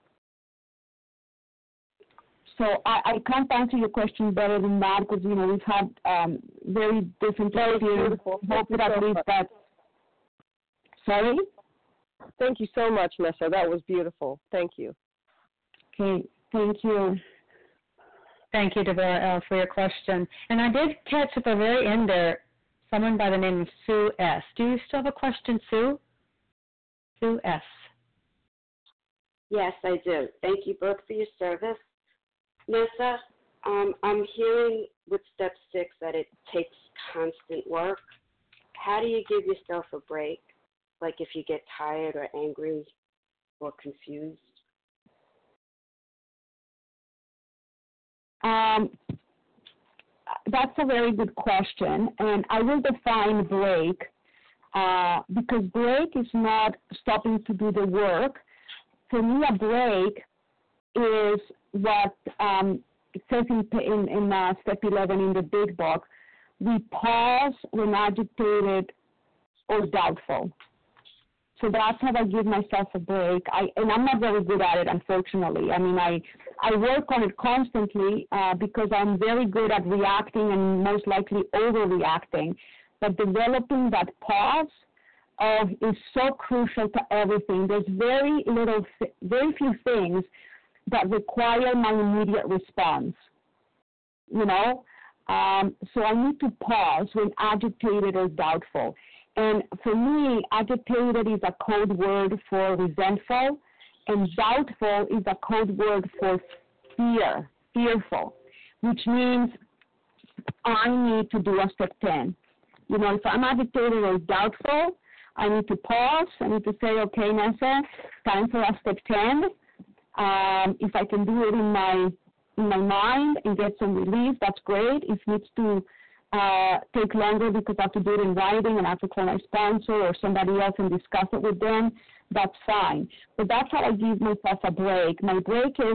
So I can't answer your question better than that because, we've had very different experiences. Hope that at least that. Sorry? Thank you so much, Nessa. That was beautiful. Thank you. Okay, thank you. Thank you, Deborah L., for your question. And I did catch at the very end there someone by the name of Sue S. Do you still have a question, Sue? Sue S. Yes, I do. Thank you both for your service. Nessa, I'm hearing with step 6 that it takes constant work. How do you give yourself a break? Like if you get tired or angry or confused? That's a very good question, and I will define break because break is not stopping to do the work. For me, a break is what it says in step 11 in the big book. We pause when agitated or doubtful. So that's how I give myself a break. And I'm not very good at it, unfortunately. I mean, I work on it constantly because I'm very good at reacting and most likely overreacting. But developing that pause is so crucial to everything. There's very few things that require my immediate response, So I need to pause when agitated or doubtful. And for me, agitated is a code word for resentful, and doubtful is a code word for fearful, which means I need to do a step 10. If I'm agitated or doubtful, I need to pause. I need to say, okay, Nessa, time for a step 10. If I can do it in my mind and get some relief, that's great. If it needs to take longer because I have to do it in writing and I have to call my sponsor or somebody else and discuss it with them, that's fine. But that's how I give myself a break. My break is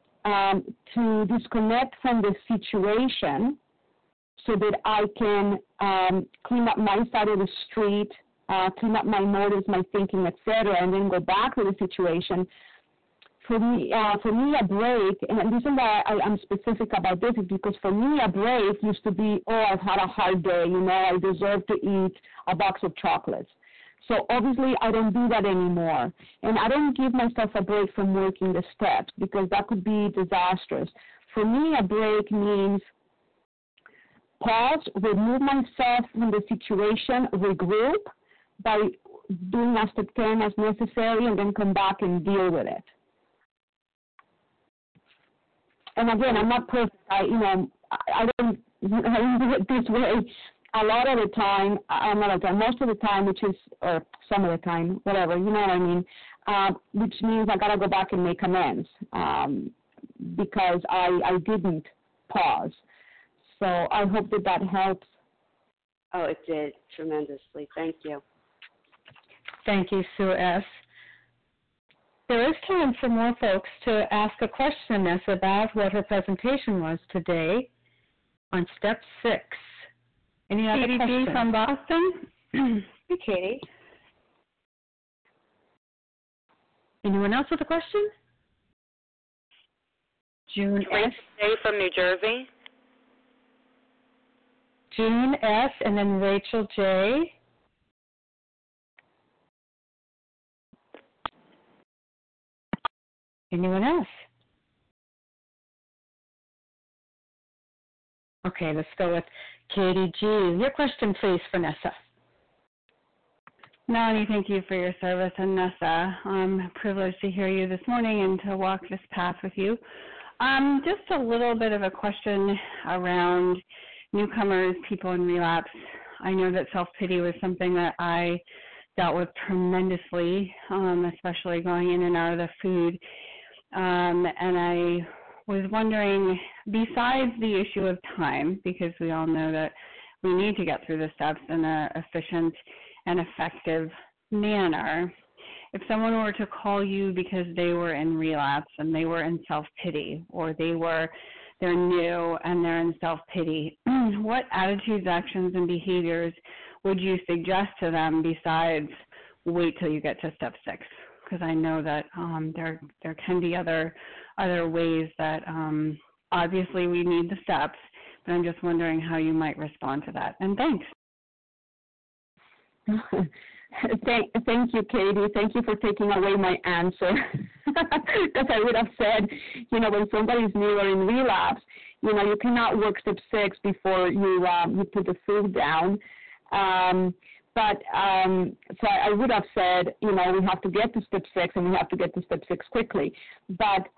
to disconnect from the situation so that I can clean up my side of the street, clean up my motives, my thinking, etc., and then go back to the situation. For me, a break, and the reason why I'm specific about this is because for me, a break used to be, I've had a hard day, I deserve to eat a box of chocolates. So obviously, I don't do that anymore. And I don't give myself a break from working the steps because that could be disastrous. For me, a break means pause, remove myself from the situation, regroup by doing a step 10 as necessary, and then come back and deal with it. And again, I'm not perfect. I don't do it this way a lot of the time. Most of the time, or some of the time, whatever. You know what I mean? Which means I gotta go back and make amends because I didn't pause. So I hope that helps. Oh, it did tremendously. Thank you. Thank you, Sue S. There is time for more folks to ask a question, Nessa, about what her presentation was today on step 6. Any other questions? Katie G. from Boston. Hey, Katie. Anyone else with a question? June S. J. from New Jersey. June S. and then Rachel J. Anyone else? Okay, let's go with Katie G. Your question, please, for Nessa. Melanie, thank you for your service, and Nessa, I'm privileged to hear you this morning and to walk this path with you. Just a little bit of a question around newcomers, people in relapse. I know that self-pity was something that I dealt with tremendously, especially going in and out of the food. And I was wondering, besides the issue of time, because we all know that we need to get through the steps in an efficient and effective manner, if someone were to call you because they were in relapse and they were in self-pity, or they were they're new and they're in self-pity. What attitudes, actions, and behaviors would you suggest to them besides wait till you get to step 6? Because I know that there can be other ways that obviously we need the steps, but I'm just wondering how you might respond to that. And thanks. Thank you, Katie. Thank you for taking away my answer. Because I would have said, when somebody's new or in relapse, you cannot work step 6 before you put the food down. So I would have said, we have to get to step 6 and we have to get to step 6 quickly. But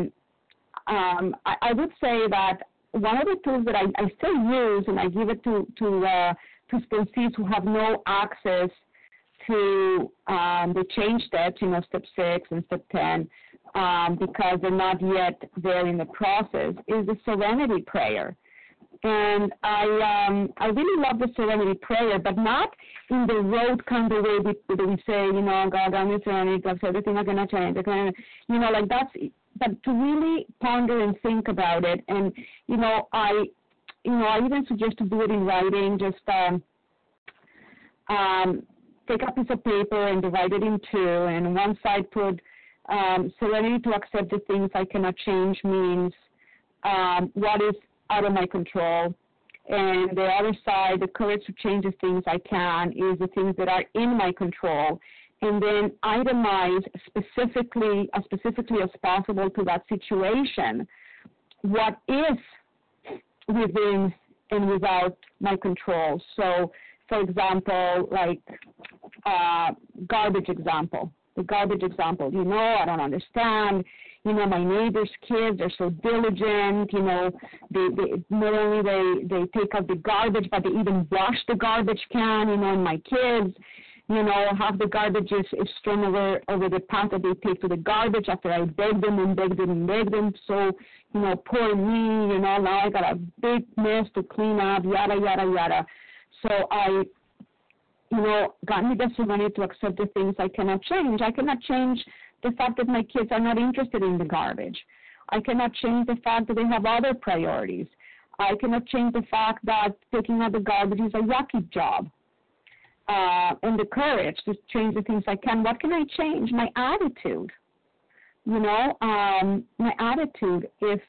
I would say that one of the tools that I still use, and I give it to sponsees who have no access to the change steps, step 6 and step 10, because they're not yet there in the process, is the Serenity Prayer. And I really love the Serenity Prayer, but not in the rote kind of way that we say, God, I'm in serenity, God, so everything is going to change. Like that's, but to really ponder and think about it. And, I even suggest to do it in writing, just take a piece of paper and divide it in 2, and on one side put serenity to accept the things I cannot change means what is out of my control, and the other side, the courage to change the things I can, is the things that are in my control, and then itemize specifically as possible to that situation what is within and without my control. So, for example, like garbage example. The garbage example, I don't understand. My neighbor's kids, they're so diligent. They not only they take out the garbage, but they even wash the garbage can. And my kids, half the garbage is strewn over the path that they take to the garbage after I beg them and beg them and beg them. So, poor me, now I got a big mess to clean up, yada, yada, yada. So I, got me the serenity to accept the things I cannot change. I cannot change the fact that my kids are not interested in the garbage. I cannot change the fact that they have other priorities. I cannot change the fact that taking out the garbage is a yucky job. And the courage to change the things I can. What can I change? My attitude. My attitude. If,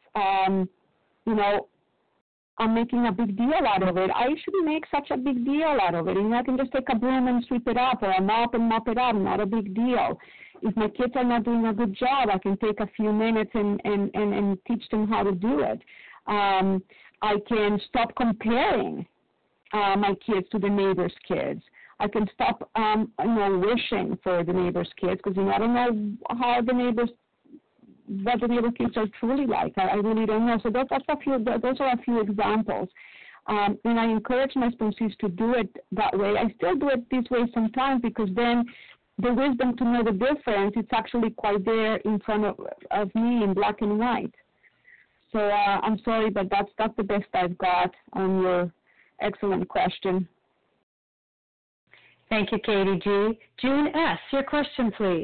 I'm making a big deal out of it, I shouldn't make such a big deal out of it. I can just take a broom and sweep it up, or a mop and mop it up, not a big deal. If my kids are not doing a good job, I can take a few minutes and teach them how to do it. I can stop comparing my kids to the neighbor's kids. I can stop, wishing for the neighbor's kids, because, I don't know what the neighbor kids are truly like. I really don't know. So those are a few examples. And I encourage my sponsees to do it that way. I still do it this way sometimes, because then the wisdom to know the difference, it's actually quite there in front of me in black and white. So I'm sorry, but that's the best I've got on your excellent question. Thank you, Katie G. June S., your question, please.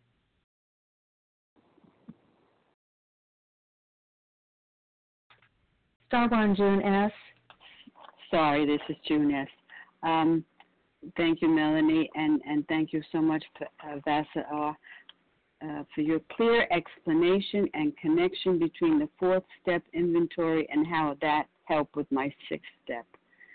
Star 1, June S. Sorry, this is June S. Thank you, Melanie, and thank you so much, Vasa, for your clear explanation and connection between the 4th step inventory and how that helped with my 6th step.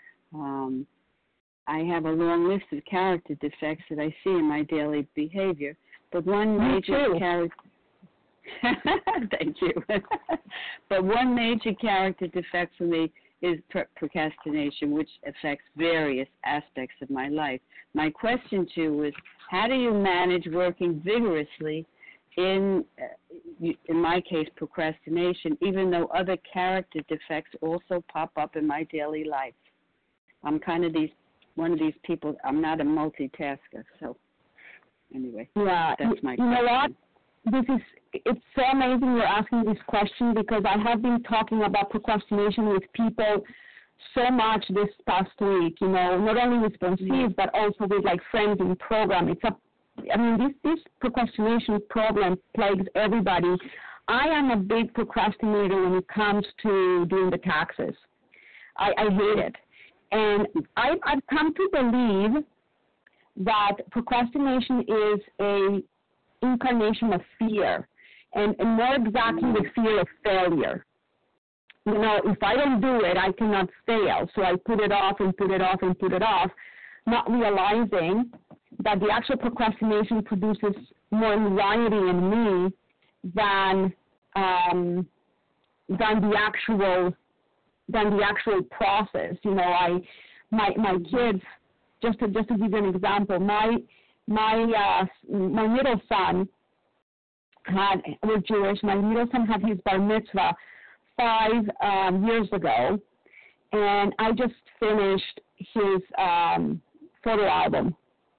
I have a long list of character defects that I see in my daily behavior, but one major character. Thank you. But one major character defect for me is procrastination, which affects various aspects of my life. My question to you is, how do you manage working vigorously in my case, procrastination, even though other character defects also pop up in my daily life? I'm kind of one of these people. I'm not a multitasker, so anyway, that's my question. You know what? It's so amazing you're asking this question, because I have been talking about procrastination with people so much this past week, not only with sponsees, but also with friends in program. This procrastination problem plagues everybody. I am a big procrastinator when it comes to doing the taxes. I hate it. And I've come to believe that procrastination is a incarnation of fear, and more exactly the fear of failure. You know, if I don't do it, I cannot fail. So I put it off and put it off and put it off, not realizing that the actual procrastination produces more anxiety in me than the actual process. You know, my kids, just to give you an example, my middle son was Jewish. My middle son had his bar mitzvah 5 years ago, and I just finished his photo album.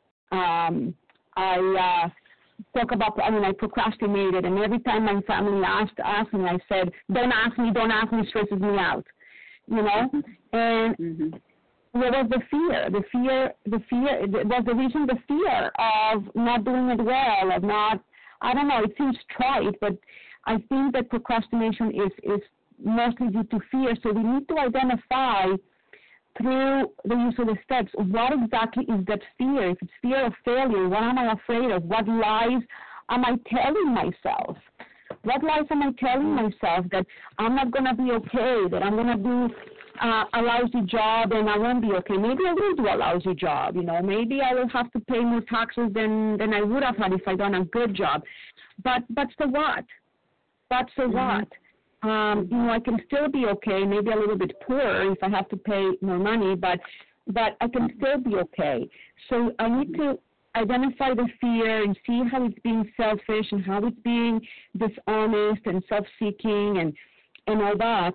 I procrastinated, and every time my family asked me, I said, don't ask me, it stresses me out, you know? And what was the fear? The fear was the reason, the fear of not doing it well, of not, I don't know, it seems trite, but I think that procrastination is mostly due to fear. So we need to identify through the use of the steps, what exactly is that fear? If it's fear of failure, what am I afraid of? What lies am I telling myself? What lies am I telling myself that I'm not going to be okay, that I'm going to do a lousy job and I won't be okay? Maybe I will do a lousy job, you know. Maybe I will have to pay more taxes than I would have had if I'd done a good job. But so what? But so what? You know, I can still be okay, maybe a little bit poorer if I have to pay more money, but I can still be okay. So I need to identify the fear and see how it's being selfish and how it's being dishonest and self-seeking and all that.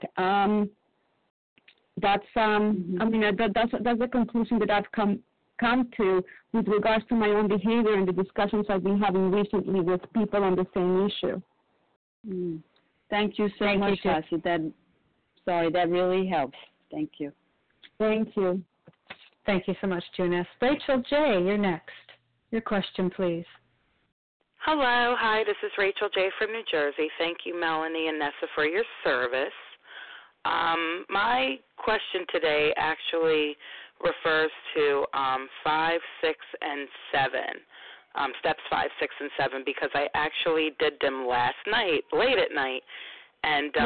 That's the conclusion that I've come to with regards to my own behavior and the discussions I've been having recently with people on the same issue. Thank you so much, Cassie. That really helps. Thank you. Thank you. Thank you so much, Junice. Rachel J., you're next. Your question, please. Hello. Hi, this is Rachel J. from New Jersey. Thank you, Melanie and Nessa, for your service. My question today actually refers to 5, 6, and 7. Steps 5, 6, and 7, because I actually did them last night, late at night, and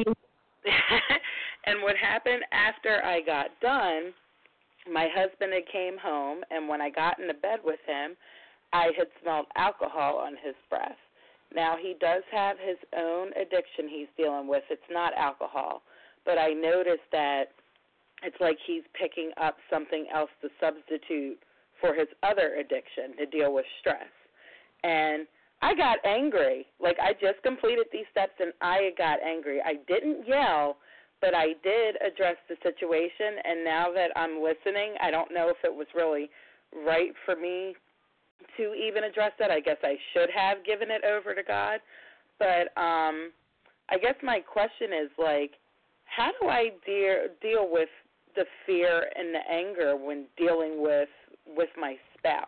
and what happened after I got done, my husband had came home, and when I got into bed with him, I had smelled alcohol on his breath. Now, he does have his own addiction he's dealing with. It's not alcohol, but I noticed that it's like he's picking up something else to substitute for his other addiction to deal with stress. And I got angry. Like, I just completed these steps, and I got angry. I didn't yell, but I did address the situation, and now that I'm listening, I don't know if it was really right for me to even address that. I guess I should have given it over to God. But I guess my question is, like, how do I deal with the fear and the anger when dealing with my spouse?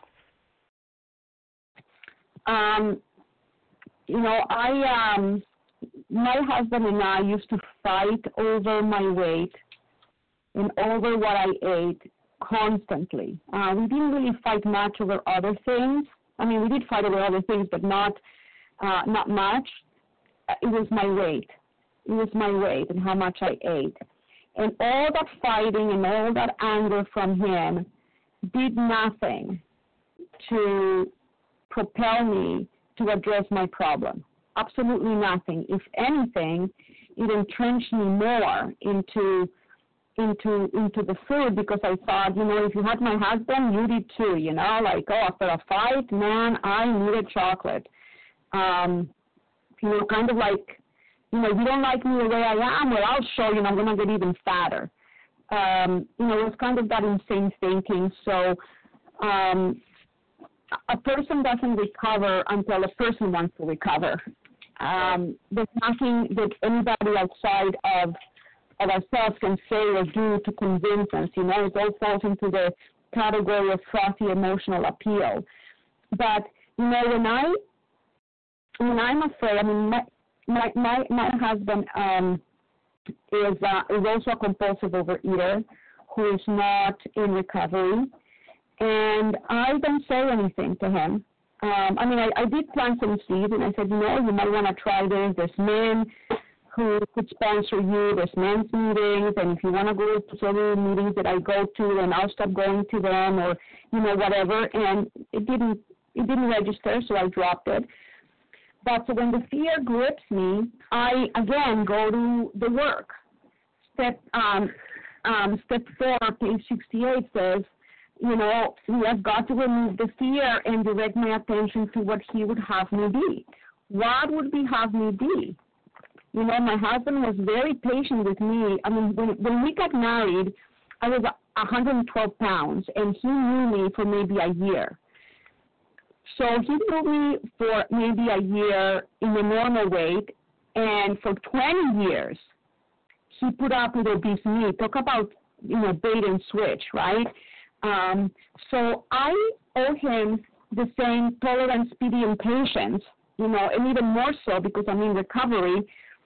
You know, my husband and I used to fight over my weight and over what I ate constantly. We didn't really fight much over other things. I mean, we did fight over other things, but not much. It was my weight. It was my weight and how much I ate. And all that fighting and all that anger from him did nothing to propel me to address my problem. Absolutely nothing. If anything, it entrenched me more into the food, because I thought, you know, if you had my husband, you did too, you know, like, oh, after a fight, man, I needed chocolate. You know, kind of like, you know, you don't like me the way I am, well, I'll show you and I'm going to get even fatter. You know, it was kind of that insane thinking. So a person doesn't recover until a person wants to recover. There's nothing that anybody outside of ourselves can say or do to convince us. You know, it all falls into the category of frothy emotional appeal. But, you know, when I'm afraid, I mean, my husband is also a compulsive overeater who is not in recovery, and I don't say anything to him. I did plant some seeds, and I said, you might want to try this. There's men who could sponsor you. There's men's meetings, and if you want to go to some of the meetings that I go to, then I'll stop going to them, or whatever. And it didn't register, so I dropped it. But so when the fear grips me, I again go to the work. Step 4, page 68 says, we have got to remove the fear and direct my attention to what he would have me be. What would he have me be? My husband was very patient with me. When we got married, I was 112 pounds, and he knew me for maybe a year. So he knew me for maybe a year in the normal weight, and for 20 years, he put up with obese me. Talk about, bait and switch, right? So I owe him the same tolerance, pity, and patience, and even more so because I'm in recovery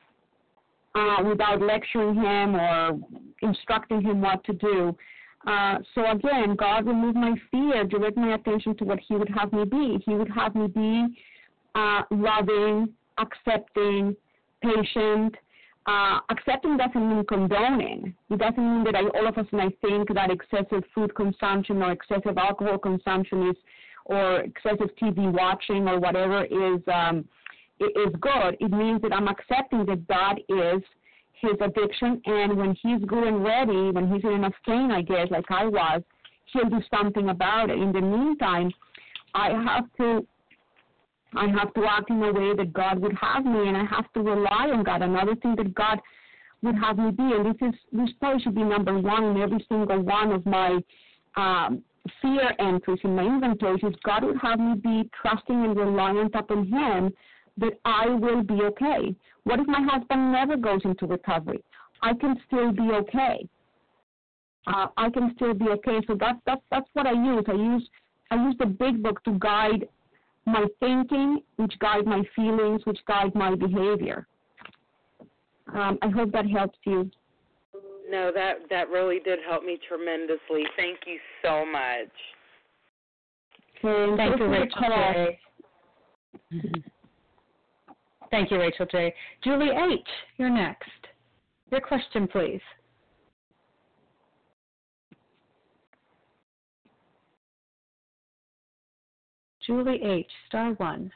without lecturing him or instructing him what to do. So again, God removed my fear, direct my attention to what he would have me be. He would have me be loving, accepting, patient. Accepting doesn't mean condoning. It doesn't mean that all of a sudden I think that excessive food consumption or excessive alcohol consumption is, or excessive TV watching or whatever is good. It means that I'm accepting that is his addiction, and when he's good and ready, when he's in enough pain, I guess, like I was, he'll do something about it. In the meantime, I have to act in a way that God would have me, and I have to rely on God. Another thing that God would have me be, and this probably should be number one in every single one of my fear entries in my inventories, is God would have me be trusting and reliant upon him that I will be okay. What if my husband never goes into recovery? I can still be okay. I can still be okay. So that's what I use. I use the big book to guide my thinking, which guide my feelings, which guide my behavior. I hope that helps you. No, that really did help me tremendously. Thank you so much. Thank you, Rachel J. Thank you, Rachel J. Julie H., you're next. Your question, please. Julie H., *1.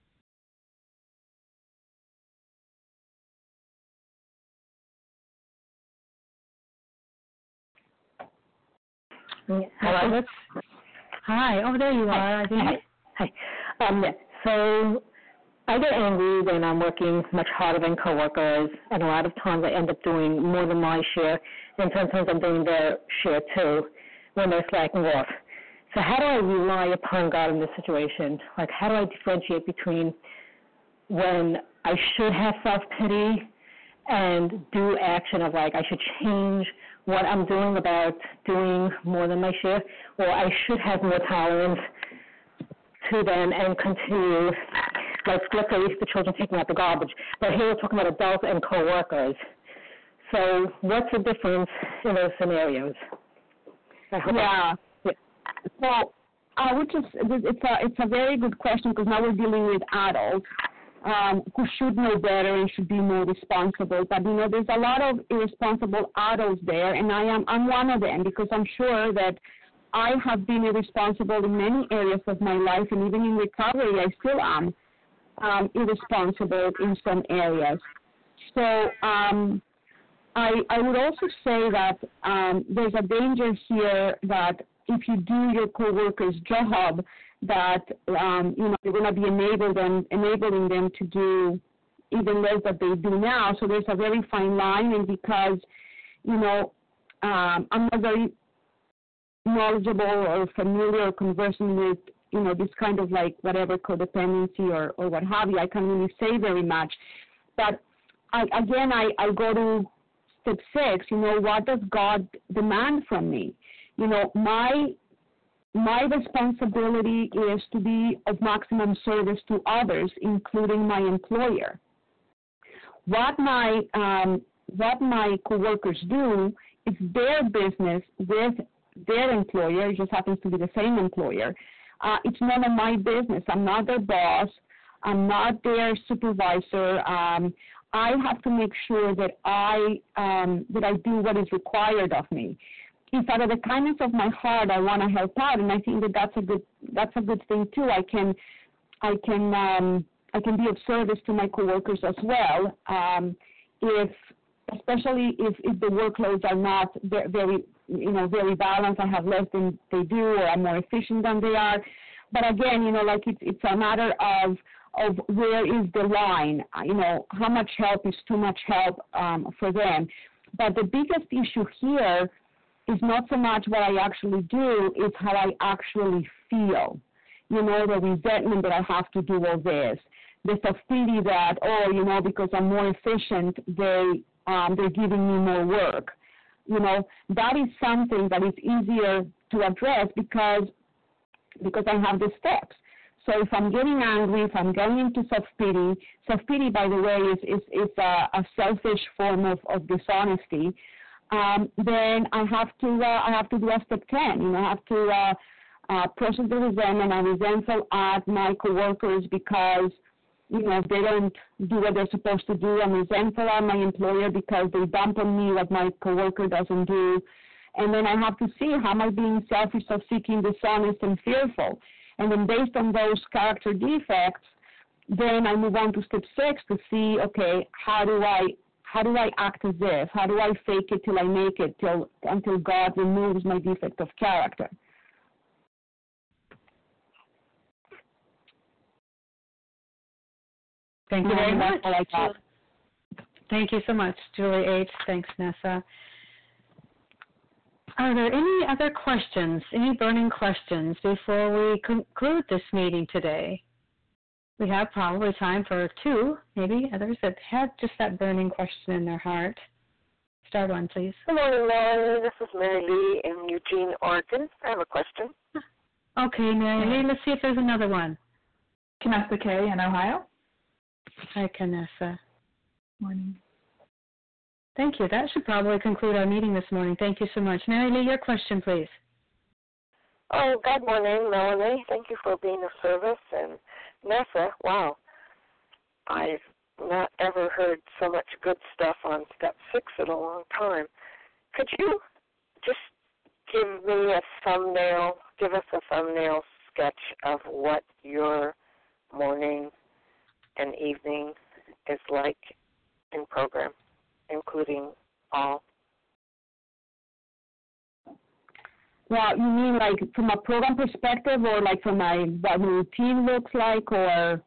Hello. Hi. Oh, there you are. I think. Hi. So I get angry when I'm working much harder than coworkers, and a lot of times I end up doing more than my share, and sometimes I'm doing their share too when they're slacking off. So how do I rely upon God in this situation? Like, how do I differentiate between when I should have self-pity and do action of, like, I should change what I'm doing about doing more than my share, or I should have more tolerance to them and continue, like, let's say the children taking out the garbage. But here we're talking about adults and coworkers. So what's the difference in those scenarios? Yeah. Well, I would just, it's a very good question, because now we're dealing with adults who should know better and should be more responsible. But, there's a lot of irresponsible adults there, and I'm one of them, because I'm sure that I have been irresponsible in many areas of my life, and even in recovery, I still am irresponsible in some areas. So I would also say that there's a danger here that if you do your coworker's job, that you're going to be enabling them to do even less that they do now. So there's a very fine line, and because I'm not very knowledgeable or familiar or conversant with this kind of, like, whatever codependency or what have you, I can't really say very much. But I go to step 6. What does God demand from me? My responsibility is to be of maximum service to others, including my employer. what my coworkers do is their business with their employer. It just happens to be the same employer. It's none of my business. I'm not their boss. I'm not their supervisor. I have to make sure that I do what is required of me. If out of the kindness of my heart I want to help out, and I think that's a good thing too. I can be of service to my coworkers as well. Especially if the workloads are not very balanced, I have less than they do, or I'm more efficient than they are. But again, it's a matter of where is the line, how much help is too much help for them. But the biggest issue here is not so much what I actually do, it's how I actually feel. The resentment that I have to do all this, the self-pity that, because I'm more efficient, they're giving me more work. That is something that is easier to address because I have the steps. So if I'm getting angry, if I'm getting into self-pity, by the way, is a selfish form of dishonesty. Then I have to do a step 10. I have to process the resentment. I'm resentful at my coworkers because if they don't do what they're supposed to do. I'm resentful at my employer because they dump on me what my coworker doesn't do. And then I have to see, how am I being selfish, self-seeking, dishonest, and fearful? And then based on those character defects, then I move on to step 6 to see, okay, how do I act as if? How do I fake it till I make it, until God removes my defect of character? Thank you very much. Thank you so much, Julie H. Thanks, Nessa. Are there any other questions, any burning questions before we conclude this meeting today? We have probably time for 2, maybe, others that had just that burning question in their heart. Star 1, please. Good morning, Melanie. This is Mary Lee in Eugene, Oregon. I have a question. Okay, Mary Lee, let's see if there's another one. Canessa K. in Ohio. Hi, Canessa. Morning. Thank you. That should probably conclude our meeting this morning. Thank you so much. Mary Lee, your question, please. Oh, good morning, Melanie. Thank you for being of service. And Nessa, wow, I've not ever heard so much good stuff on step 6 in a long time. Could you just give us a thumbnail sketch of what your morning and evening is like in program, including all? Well, you mean like from a program perspective, or like from what routine looks like, or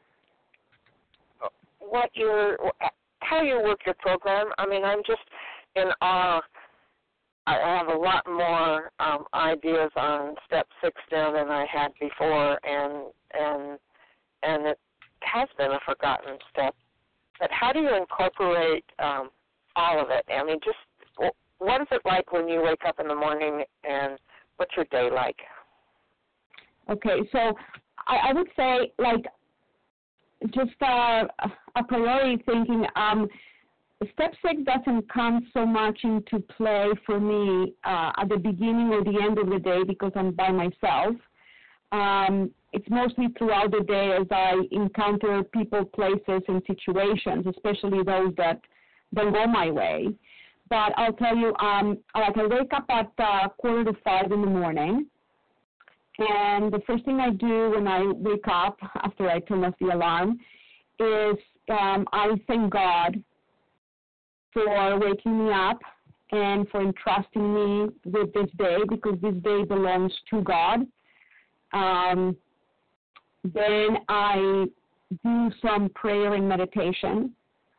how you work your program? I mean, I'm just in awe. I have a lot more ideas on step 6 now than I had before, and it has been a forgotten step. But how do you incorporate all of it? I mean, just what is it like when you wake up in the morning, and what's your day like? Okay, so I would say, like, just a priority thinking, step 6 doesn't come so much into play for me at the beginning or the end of the day because I'm by myself. It's mostly throughout the day as I encounter people, places, and situations, especially those that don't go my way. But I'll tell you, I wake up at 4:45 in the morning, and the first thing I do when I wake up after I turn off the alarm is I thank God for waking me up and for entrusting me with this day, because this day belongs to God. Then I do some prayer and meditation.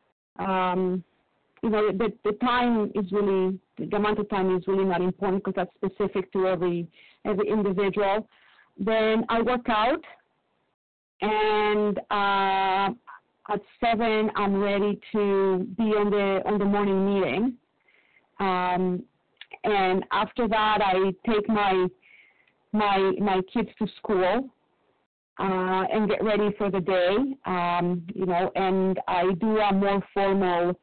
The time is really, the amount of time is really not important because that's specific to every individual. Then I work out, and at 7 I'm ready to be on the morning meeting. And after that I take my kids to school. and get ready for the day, and I do a more formal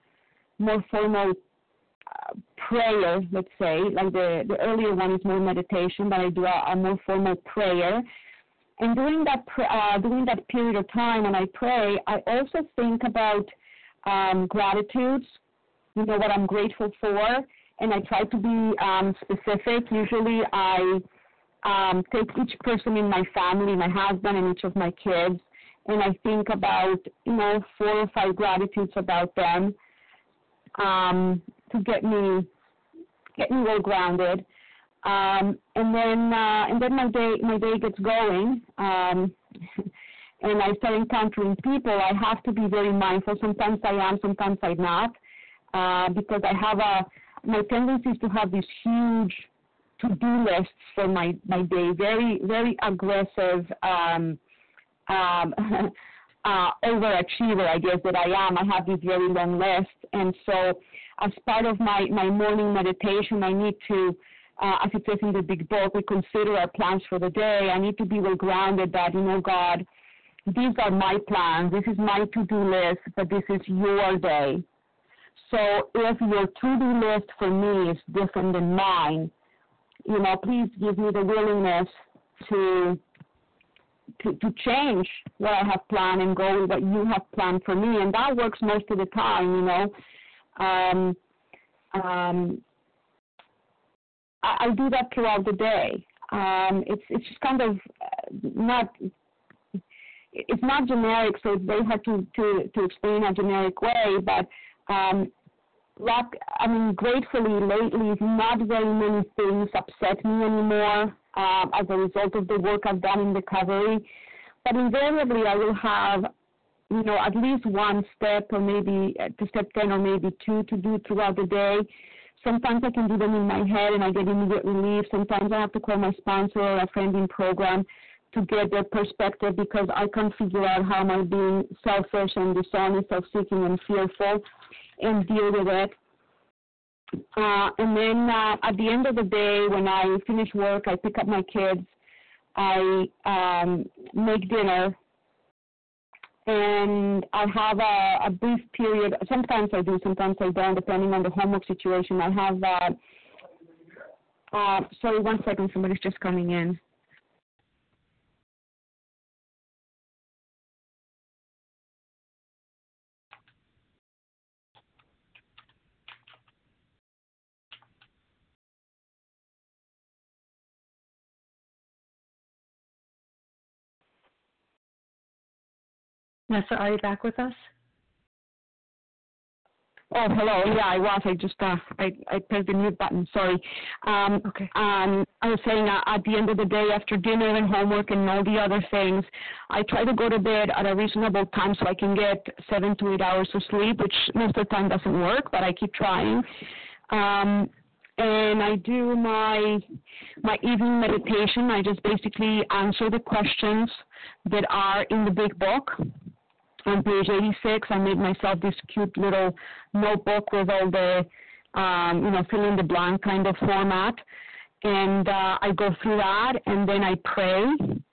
prayer, let's say. Like the earlier one is more meditation, but I do a more formal prayer. And during that period of time when I pray, I also think about gratitudes, what I'm grateful for, and I try to be specific. Usually I take each person in my family, my husband and each of my kids, and I think about, 4 or 5 gratitudes about them to get me well grounded. And then my day gets going, and I start encountering people. I have to be very mindful. Sometimes I am, sometimes I'm not, because I have my tendency is to have these huge to-do lists for my day, very, very aggressive overachiever, I guess, that I am. I have these very long lists, and so as part of my morning meditation, I need to, as it says in the big book, we consider our plans for the day. I need to be well grounded that, God, these are my plans. This is my to-do list, but this is your day. So if your to-do list for me is different than mine, please give me the willingness to change what I have planned and go with what you have planned for me. And that works most of the time, I do that throughout the day. It's just kind of it's not generic, so it's very hard to explain in a generic way, but gratefully lately, not very many things upset me anymore as a result of the work I've done in recovery. But invariably, I will have, at least one step or maybe to step 10 or maybe 2 to do throughout the day. Sometimes I can do them in my head and I get immediate relief. Sometimes I have to call my sponsor or a friend in program to get their perspective because I can't figure out how am I being selfish and dishonest, self-seeking and fearful, and deal with it. And then at the end of the day, when I finish work, I pick up my kids, I make dinner, and I have a brief period. Sometimes I do, sometimes I don't, depending on the homework situation. I have, sorry, 1 second, somebody's just coming in. Nessa, are you back with us? Oh, hello. Yeah, I was. I just I pressed the mute button. Sorry. Okay. I was saying at the end of the day, after dinner and homework and all the other things, I try to go to bed at a reasonable time so I can get 7 to 8 hours of sleep, which most of the time doesn't work, but I keep trying. And I do my evening meditation. I just basically answer the questions that are in the big book. On page 86, I made myself this cute little notebook with all the, fill in the blank kind of format. And I go through that, and then I pray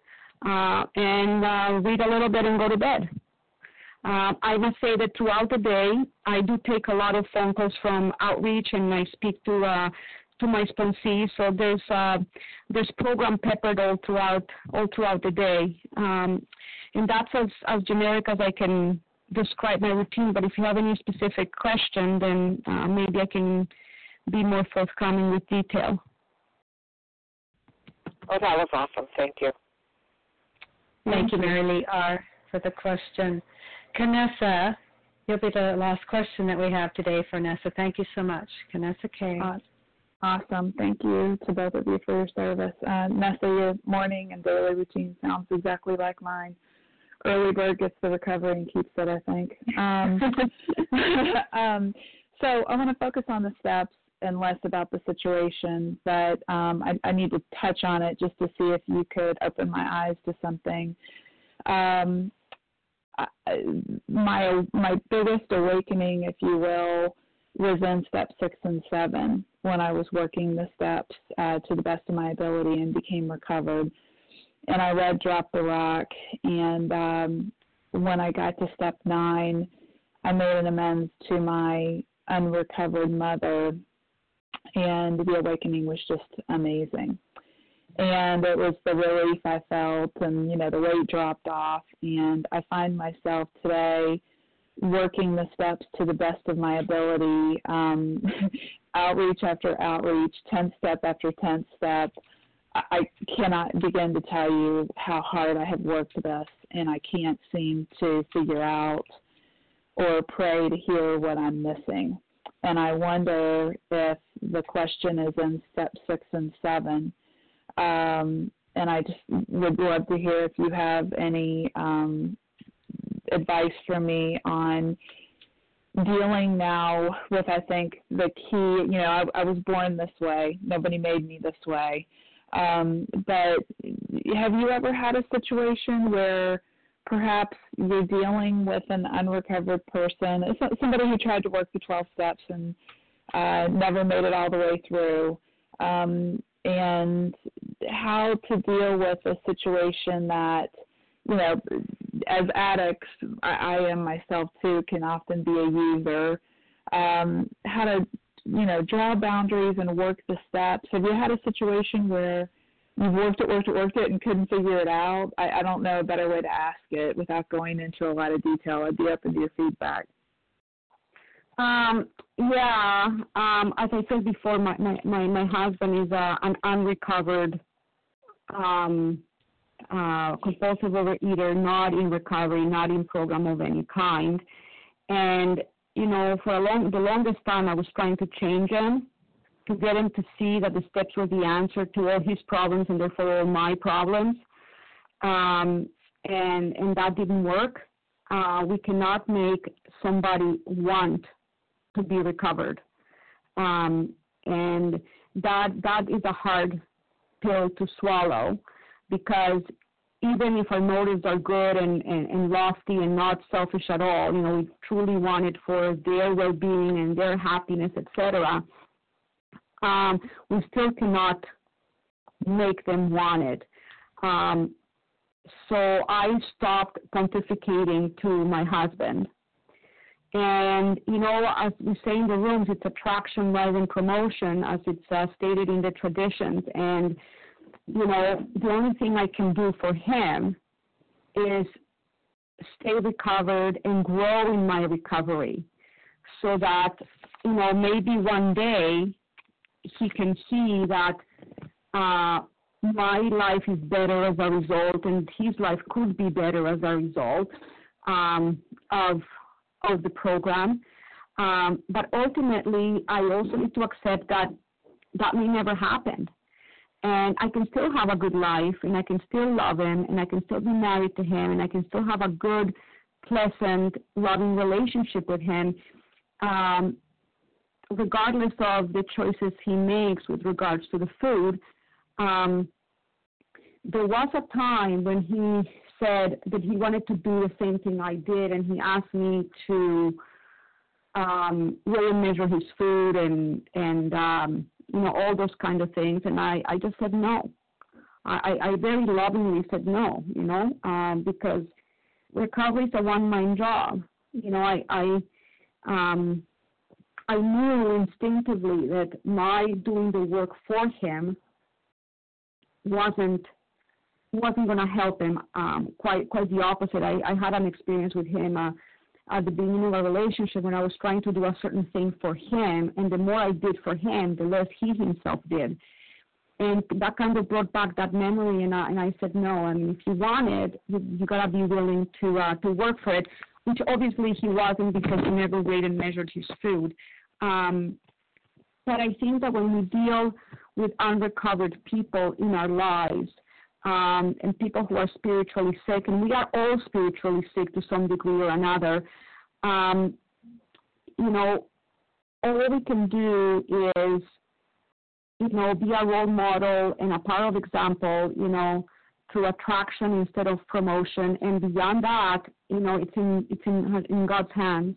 and read a little bit and go to bed. I must say that throughout the day, I do take a lot of phone calls from outreach, and I speak to my sponsees. So there's program peppered all throughout the day. And that's as generic as I can describe my routine. But if you have any specific question, then maybe I can be more forthcoming with detail. Oh, that was awesome. Thank you. Thank you, Mary Lee R., for the question. Kanessa, you'll be the last question that we have today for Nessa. Thank you so much. Kanessa K. Awesome. Thank you to both of you for your service. Nessa, your morning and daily routine sounds exactly like mine. Early bird gets the recovery and keeps it, I think. So I want to focus on the steps and less about the situation, but I need to touch on it just to see if you could open my eyes to something. My biggest awakening, if you will, was in step 6 and 7 when I was working the steps to the best of my ability and became recovered. and I read Drop the Rock, and when I got to step 9, I made an amends to my unrecovered mother, and the awakening was just amazing. And it was the relief I felt, and, the weight dropped off, and I find myself today working the steps to the best of my ability, outreach after outreach, 10th step after 10th step. I cannot begin to tell you how hard I have worked this, and I can't seem to figure out or pray to hear what I'm missing. And I wonder if the question is in step 6 and 7. And I just would love to hear if you have any advice for me on dealing now with, I think, the key, I was born this way. Nobody made me this way. But have you ever had a situation where perhaps you're dealing with an unrecovered person, somebody who tried to work the 12 steps and never made it all the way through, and how to deal with a situation that, as addicts, I am myself too, can often be a user, how to, draw boundaries and work the steps. Have you had a situation where you've worked it and couldn't figure it out? I don't know a better way to ask it without going into a lot of detail. I'd be open to your feedback. As I said before, my husband is an unrecovered compulsive overeater, not in recovery, not in program of any kind. And, for the longest time I was trying to change him, to get him to see that the steps were the answer to all his problems and therefore all my problems. And that didn't work. We cannot make somebody want to be recovered. And that is a hard pill to swallow, because even if our motives are good and lofty and not selfish at all, we truly want it for their well-being and their happiness, etc., we still cannot make them want it. So I stopped pontificating to my husband. And, as we say in the rooms, it's attraction rather than promotion, as it's stated in the traditions. And, the only thing I can do for him is stay recovered and grow in my recovery, so that, maybe one day he can see that my life is better as a result, and his life could be better as a result of the program. But ultimately, I also need to accept that may never happen. And I can still have a good life, and I can still love him, and I can still be married to him, and I can still have a good, pleasant, loving relationship with him, regardless of the choices he makes with regards to the food. There was a time when he said that he wanted to do the same thing I did, and he asked me to weigh and measure his food and all those kind of things, and I just said no. I very lovingly said no, because recovery is a one-mind job. I knew instinctively that my doing the work for him wasn't going to help him. Quite the opposite. I had an experience with him at the beginning of a relationship when I was trying to do a certain thing for him, and the more I did for him, the less he himself did. And that kind of brought back that memory, and I said, no, I mean, if you want it, you got to be willing to work for it, which obviously he wasn't, because he never weighed and measured his food. But I think that when we deal with unrecovered people in our lives, and people who are spiritually sick, and we are all spiritually sick to some degree or another, all we can do is, be a role model and a part of example, through attraction instead of promotion. And beyond that, it's in God's hands.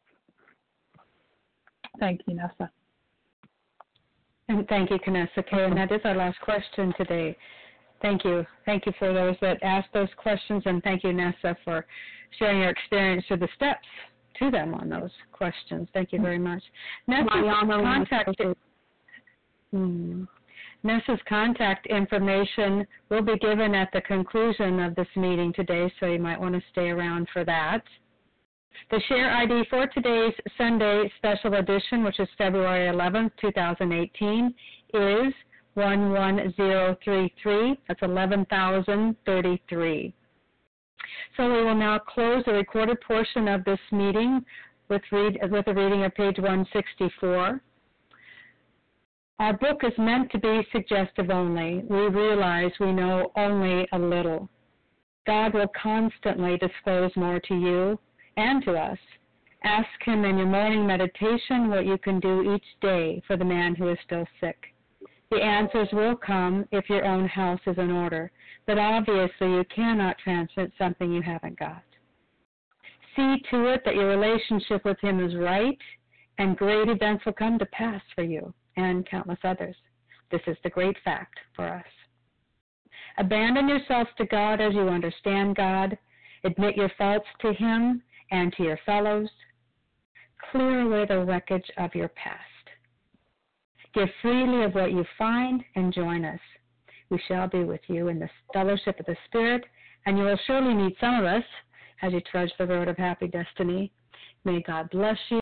Thank you, Nessa. And thank you, Knessa K. And that is our last question today. Thank you. Thank you for those that asked those questions, and thank you, Nessa, for sharing your experience through the steps to them on those questions. Nessa's contact information will be given at the conclusion of this meeting today, so you might want to stay around for that. The share ID for today's Sunday special edition, which is February 11th, 2018, is 11033. That's 11,033. So we will now close the recorded portion of this meeting with a reading of page 164. Our book is meant to be suggestive only. We realize we know only a little. God will constantly disclose more to you and to us. Ask Him in your morning meditation what you can do each day for the man who is still sick. The answers will come if your own house is in order, but obviously you cannot transmit something you haven't got. See to it that your relationship with Him is right, and great events will come to pass for you and countless others. This is the great fact for us. Abandon yourselves to God as you understand God. Admit your faults to Him and to your fellows. Clear away the wreckage of your past. Give freely of what you find and join us. We shall be with you in the fellowship of the Spirit, and you will surely meet some of us as you trudge the road of happy destiny. May God bless you.